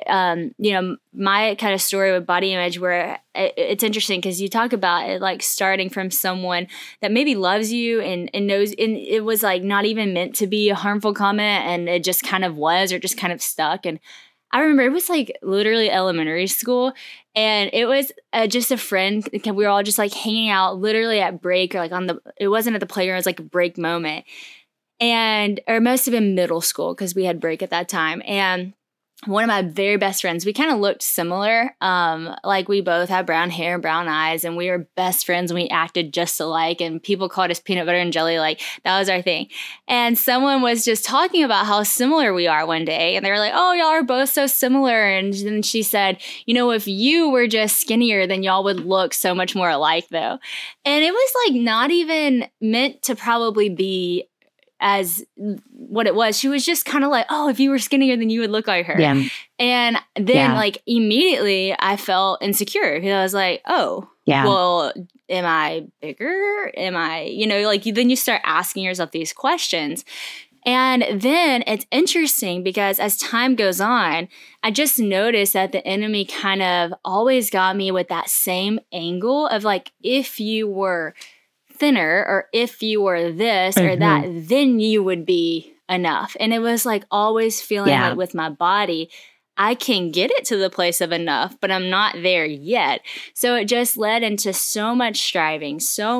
Speaker 2: my kind of story with body image where it's interesting because you talk about it like starting from someone that maybe loves you and knows, and it was like not even meant to be a harmful comment, and it just kind of was, or just kind of stuck. And I remember it was like literally elementary school, and it was just a friend. We were all just like hanging out literally at break, or like it wasn't at the playground, it was like a break moment. Or it must have been middle school because we had break at that time. And one of my very best friends, we kind of looked similar. Like we both had brown hair, brown eyes, and we were best friends and we acted just alike. And people called us peanut butter and jelly. Like that was our thing. And someone was just talking about how similar we are one day. And they were like, oh, y'all are both so similar. And then she said, if you were just skinnier, then y'all would look so much more alike though. And it was like not even meant to probably be as what it was. She was just kind of like, oh, if you were skinnier, then you would look like her. Yeah. And then like immediately I felt insecure because I was like, oh, well, am I bigger? Am I, then you start asking yourself these questions. And then it's interesting because as time goes on, I just noticed that the enemy kind of always got me with that same angle of like, if you were thinner, or if you were this or that, then you would be enough. And it was like always feeling like with my body, I can get it to the place of enough, but I'm not there yet. So it just led into so much striving, so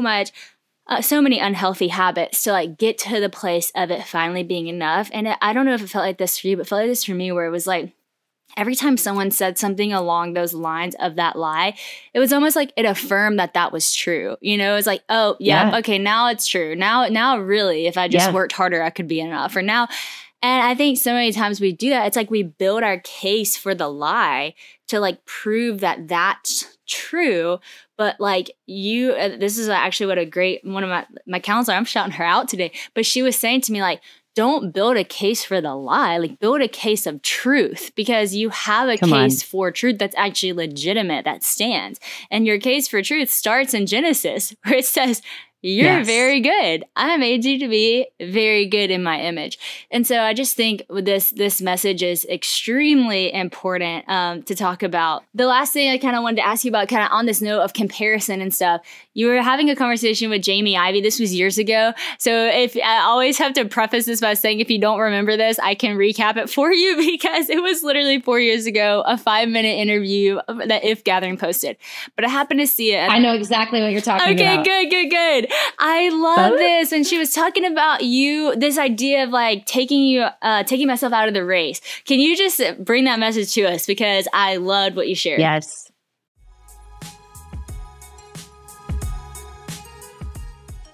Speaker 2: many unhealthy habits to like get to the place of it finally being enough. And I don't know if it felt like this for you, but it felt like this for me, where it was like, every time someone said something along those lines of that lie, it was almost like it affirmed that was true. It was like, oh, yeah, okay, now it's true. Now really, if I just worked harder, I could be enough. Or now, and I think so many times we do that. It's like we build our case for the lie to like prove that that's true. But like this is actually what one of my counselor, I'm shouting her out today, but she was saying to me like, don't build a case for the lie, like build a case of truth, because you have a case for truth that's actually legitimate, that stands. And your case for truth starts in Genesis, where it says, you're very good. I made you to be very good in my image. And so I just think this message is extremely important to talk about. The last thing I kind of wanted to ask you about, kind of on this note of comparison and stuff, you were having a conversation with Jamie Ivey. This was years ago. So if I always have to preface this by saying, if you don't remember this, I can recap it for you, because it was literally 4 years ago, a 5-minute interview that If Gathering posted. But I happened to see it.
Speaker 3: I know exactly what you're talking about.
Speaker 2: Okay, good. I love this. And she was talking about this idea of like taking myself out of the race. Can you just bring that message to us? Because I loved what you shared.
Speaker 3: Yes.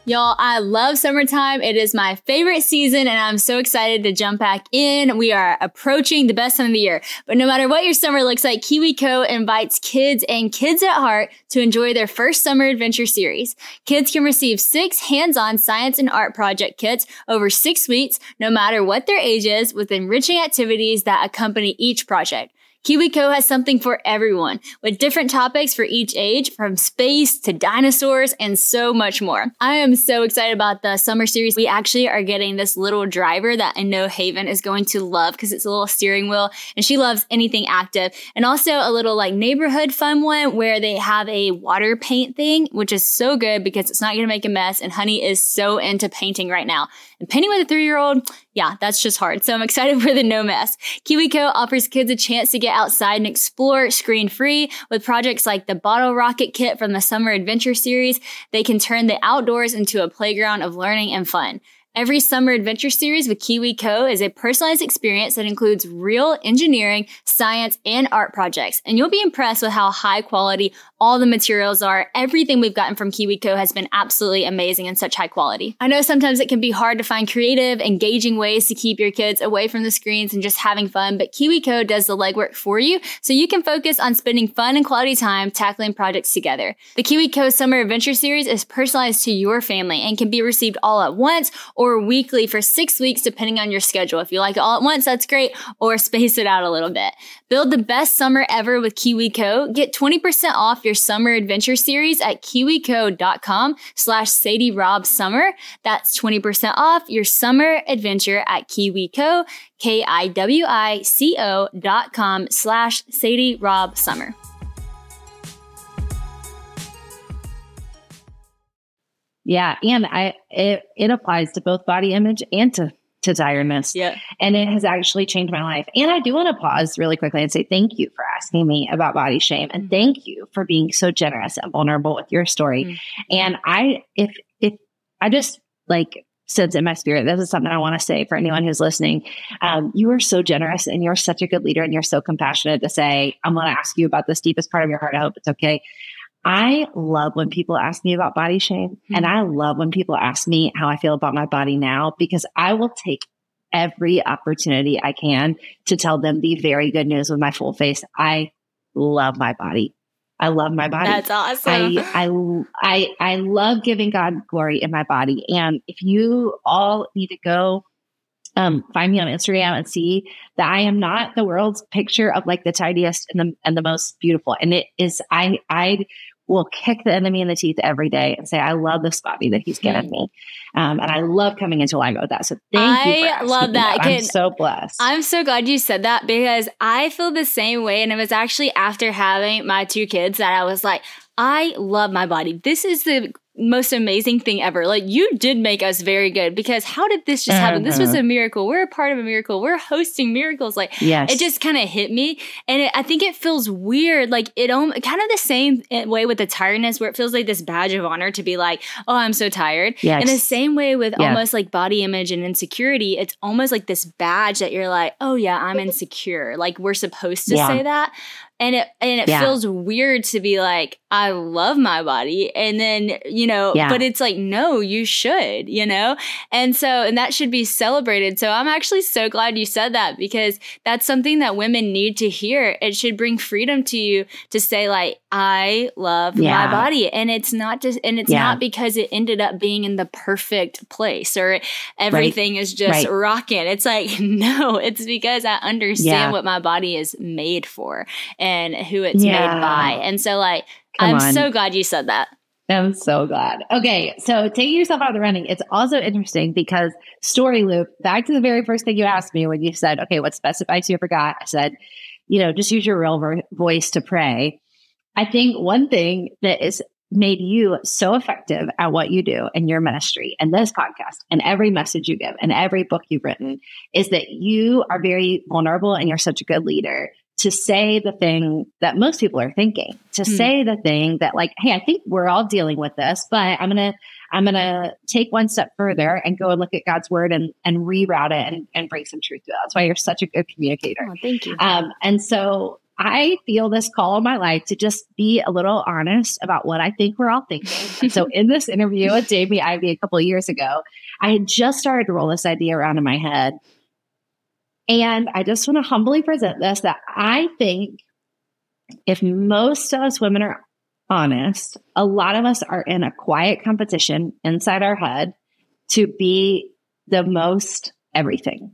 Speaker 2: Y'all, I love summertime. It is my favorite season, and I'm so excited to jump back in. We are approaching the best time of the year. But no matter what your summer looks like, KiwiCo invites kids and kids at heart to enjoy their first summer adventure series. Kids can receive 6 hands-on science and art project kits over 6 weeks, no matter what their age is, with enriching activities that accompany each project. KiwiCo has something for everyone, with different topics for each age, from space to dinosaurs and so much more. I am so excited about the summer series. We actually are getting this little driver that I know Haven is going to love because it's a little steering wheel and she loves anything active. And also a little like neighborhood fun one where they have a water paint thing, which is so good because it's not going to make a mess. And Honey is so into painting right now. And painting with a 3-year-old, yeah, that's just hard. So I'm excited for the no mess. KiwiCo offers kids a chance to get outside and explore screen-free with projects like the Bottle Rocket Kit from the Summer Adventure Series. They can turn the outdoors into a playground of learning and fun. Every summer adventure series with KiwiCo is a personalized experience that includes real engineering, science, and art projects. And you'll be impressed with how high quality all the materials are. Everything we've gotten from KiwiCo has been absolutely amazing and such high quality. I know sometimes it can be hard to find creative, engaging ways to keep your kids away from the screens and just having fun, but KiwiCo does the legwork for you so you can focus on spending fun and quality time tackling projects together. The KiwiCo Summer Adventure Series is personalized to your family and can be received all at once or weekly for 6 weeks, depending on your schedule. If you like it all at once, that's great, or space it out a little bit. Build the best summer ever with KiwiCo. Get 20% off your summer adventure series at kiwico.com/SadieRobSummer. That's 20% off your summer adventure at KiwiCo, KIWICO.com/SadieRobSummer.
Speaker 3: Yeah. And it applies to both body image and to tiredness.
Speaker 2: Yeah.
Speaker 3: And it has actually changed my life. And I do want to pause really quickly and say thank you for asking me about body shame. And thank you for being so generous and vulnerable with your story. And if I just like sense in my spirit, this is something I want to say for anyone who's listening. You are so generous and you're such a good leader and you're so compassionate to say, I'm going to ask you about this deepest part of your heart. I hope it's okay. I love when people ask me about body shame, and I love when people ask me how I feel about my body now, because I will take every opportunity I can to tell them the very good news with my full face. I love my body. I love my body.
Speaker 2: That's awesome.
Speaker 3: I love giving God glory in my body. And if you all need to go find me on Instagram and see that I am not the world's picture of like the tidiest and the most beautiful. And it is, I will kick the enemy in the teeth every day and say, I love this body that he's given me. And I love coming into alignment with that. So thank you. I love that. I'm so blessed.
Speaker 2: I'm so glad you said that because I feel the same way. And it was actually after having my 2 kids that I was like, I love my body. This is the most amazing thing ever. Like, you did make us very good, because how did this just happen? This was a miracle. We're a part of a miracle. We're hosting miracles. Like, yes. It just kind of hit me. And I think it feels weird. Like, it kind of the same way with the tiredness, where it feels like this badge of honor to be like, oh, I'm so tired. Yes. In the same way with almost like body image and insecurity, it's almost like this badge that you're like, oh yeah, I'm insecure. Like, we're supposed to say that. And it feels weird to be like, I love my body. And then, but it's like, no, you should, And that should be celebrated. So I'm actually so glad you said that, because that's something that women need to hear. It should bring freedom to you to say like, I love my body. And it's not just, and it's not because it ended up being in the perfect place or everything is just rocking. It's like, no, it's because I understand what my body is made for and who it's made by. And so like, I'm so glad you said that.
Speaker 3: I'm so glad. Okay. So taking yourself out of the running, it's also interesting because story loop, back to the very first thing you asked me when you said, okay, what's best advice you ever got? I said, just use your real voice to pray. I think one thing that is made you so effective at what you do in your ministry and this podcast and every message you give and every book you've written is that you are very vulnerable and you're such a good leader to say the thing that most people are thinking, to say the thing that like, hey, I think we're all dealing with this, but I'm going to take one step further and go and look at God's word and reroute it and bring some truth to it. That's why you're such a good communicator.
Speaker 2: Oh, thank you.
Speaker 3: And so I feel this call in my life to just be a little honest about what I think we're all thinking. And so in this interview with Jamie Ivey a couple of years ago, I had just started to roll this idea around in my head. And I just want to humbly present this, that I think if most of us women are honest, a lot of us are in a quiet competition inside our head to be the most everything.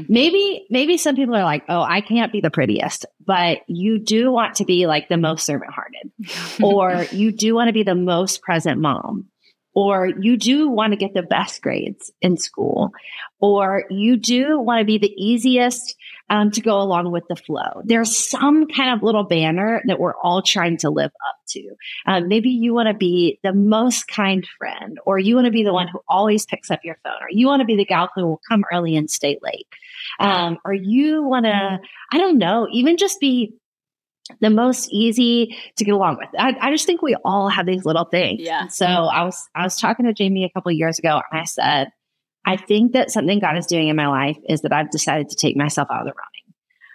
Speaker 3: Maybe some people are like, oh, I can't be the prettiest, but you do want to be like the most servant hearted, or you do want to be the most present mom, or you do want to get the best grades in school, or you do want to be the easiest to go along with the flow. There's some kind of little banner that we're all trying to live up to. Maybe you want to be the most kind friend, or you want to be the one who always picks up your phone, or you want to be the gal who will come early and stay late. Or you want to, I don't know, even just be the most easy to get along with. I just think we all have these little things.
Speaker 2: Yeah.
Speaker 3: So I was talking to Jamie a couple of years ago, and I said, I think that something God is doing in my life is that I've decided to take myself out of the running.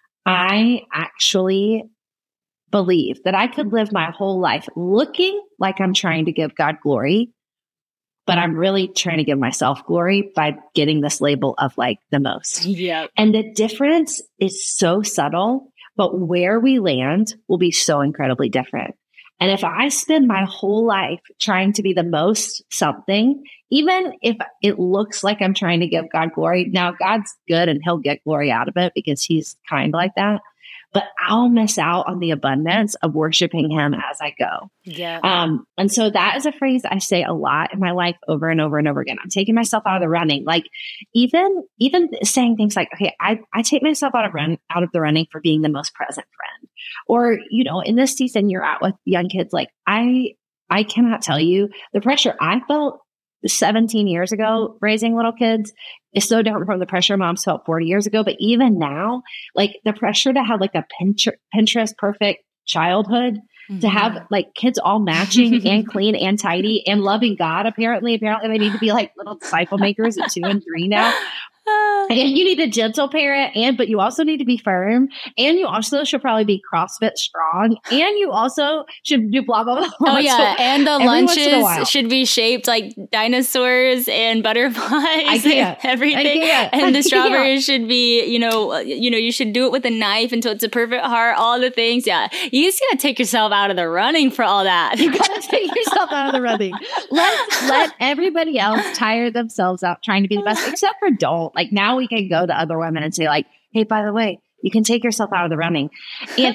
Speaker 3: I actually believe that I could live my whole life looking like I'm trying to give God glory, but I'm really trying to give myself glory by getting this label of like the most.
Speaker 2: Yeah.
Speaker 3: And the difference is so subtle, but where we land will be so incredibly different. And if I spend my whole life trying to be the most something, even if it looks like I'm trying to give God glory, now God's good and he'll get glory out of it because he's kind like that. But I'll miss out on the abundance of worshiping him as I go.
Speaker 2: Yeah.
Speaker 3: And so that is a phrase I say a lot in my life over and over and over again. I'm taking myself out of the running. Like even saying things like, okay, I take myself out of the running for being the most present friend. Or, you know, in this season you're out with young kids. Like I cannot tell you the pressure I felt 17 years ago raising little kids is so different from the pressure moms felt 40 years ago. But even now, like the pressure to have like a Pinterest perfect childhood, to have like kids all matching and clean and tidy and loving God. Apparently they need to be like little disciple makers at 2 and 3 now. And you need a gentle parent, but you also need to be firm, and you also should probably be CrossFit strong, and you also should do blah, blah, blah.
Speaker 2: Oh, yeah.
Speaker 3: So
Speaker 2: and the lunches should be shaped like dinosaurs and butterflies and everything. And the strawberries should be, you know, you should do it with a knife until it's a perfect heart, all the things. Yeah. You just got to take yourself out of the running for all that.
Speaker 3: You got to take yourself out of the running. Let everybody else tire themselves out trying to be the best, except for don't. Like now we can go to other women and say like, hey, by the way, you can take yourself out of the running. And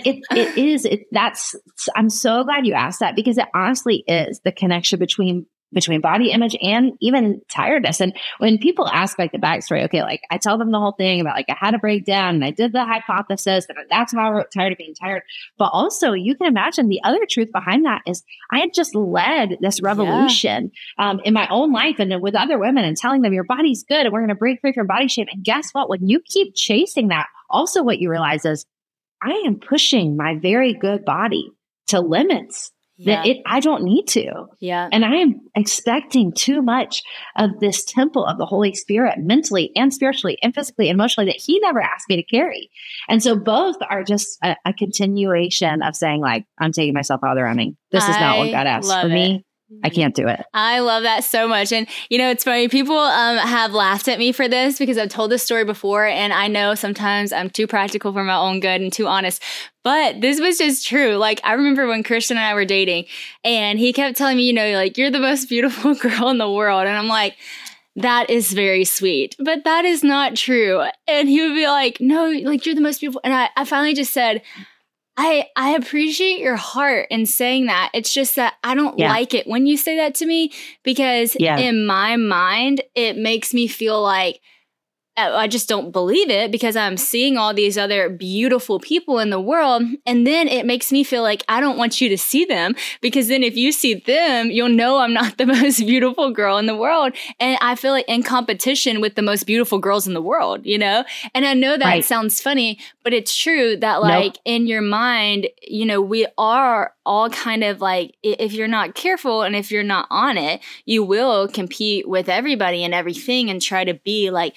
Speaker 3: I'm so glad you asked that, because it honestly is the connection between body image and even tiredness. And when people ask like the backstory, okay, like I tell them the whole thing about like I had a breakdown and I did the hypothesis and that's how I wrote Tired of Being Tired. But also you can imagine the other truth behind that is I had just led this revolution in my own life and with other women and telling them your body's good and we're going to break free from body shame. And guess what? When you keep chasing that, also what you realize is I am pushing my very good body to limits. That I don't need to.
Speaker 2: Yeah.
Speaker 3: And I am expecting too much of this temple of the Holy Spirit mentally and spiritually and physically and emotionally that he never asked me to carry. And so both are just a continuation of saying like, I'm taking myself out of the running. This is not what God asked for me. I can't do it.
Speaker 2: I love that so much. And, you know, it's funny. People have laughed at me for this because I've told this story before. And I know sometimes I'm too practical for my own good and too honest. But this was just true. Like, I remember when Christian and I were dating and he kept telling me, you know, like, you're the most beautiful girl in the world. And I'm like, that is very sweet, but that is not true. And he would be like, no, like, you're the most beautiful. And I finally just said, I appreciate your heart in saying that. It's just that I don't like it when you say that to me because in my mind, it makes me feel like I just don't believe it because I'm seeing all these other beautiful people in the world. And then it makes me feel like I don't want you to see them because then if you see them, you'll know I'm not the most beautiful girl in the world. And I feel like in competition with the most beautiful girls in the world, you know? And I know that sounds funny, but it's true that like in your mind, you know, we are all kind of like, if you're not careful and if you're not on it, you will compete with everybody and everything and try to be like this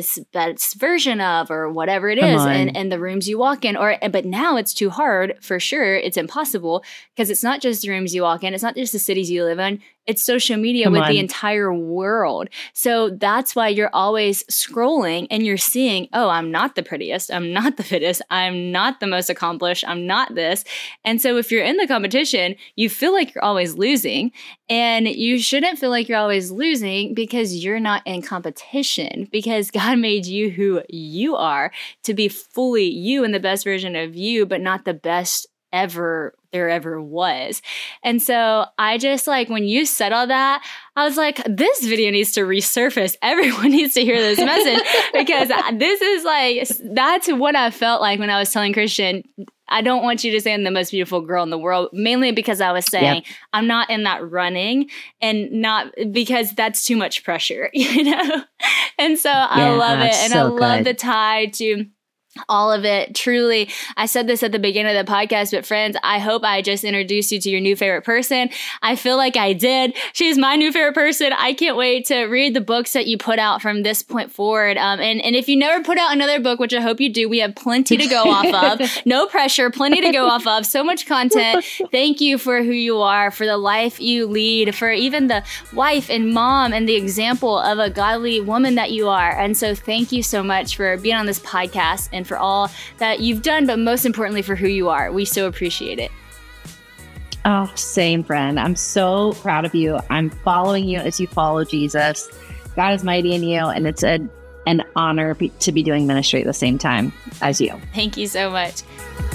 Speaker 2: this best version of, or whatever it is, and the rooms you walk in. But now it's too hard, for sure. It's impossible, because it's not just the rooms you walk in. It's not just the cities you live in. It's social media with the entire world. So that's why you're always scrolling and you're seeing, oh, I'm not the prettiest. I'm not the fittest. I'm not the most accomplished. I'm not this. And so if you're in the competition, you feel like you're always losing. And you shouldn't feel like you're always losing, because you're not in competition, because God made you who you are to be fully you and the best version of you, but not the best there ever was. And so I just, like, when you said all that, I was like, this video needs to resurface. Everyone needs to hear this message, because this is like, that's what I felt like when I was telling Christian, I don't want you to say I'm the most beautiful girl in the world, mainly because I was saying I'm not in that running, and not because that's too much pressure, And so I love it. And I love the tie to all of it. Truly, I said this at the beginning of the podcast, but friends, I hope I just introduced you to your new favorite person. I feel like I did. She's my new favorite person. I can't wait to read the books that you put out from this point forward. And if you never put out another book, which I hope you do, we have plenty to go off of. No pressure, plenty to go off of. So much content. Thank you for who you are, for the life you lead, for even the wife and mom and the example of a godly woman that you are. And so thank you so much for being on this podcast and for all that you've done, but most importantly for who you are. We so appreciate it.
Speaker 3: Oh, same, friend. I'm so proud of you. I'm following you as you follow Jesus. God is mighty in you, and it's an honor to be doing ministry at the same time as you.
Speaker 2: Thank you so much.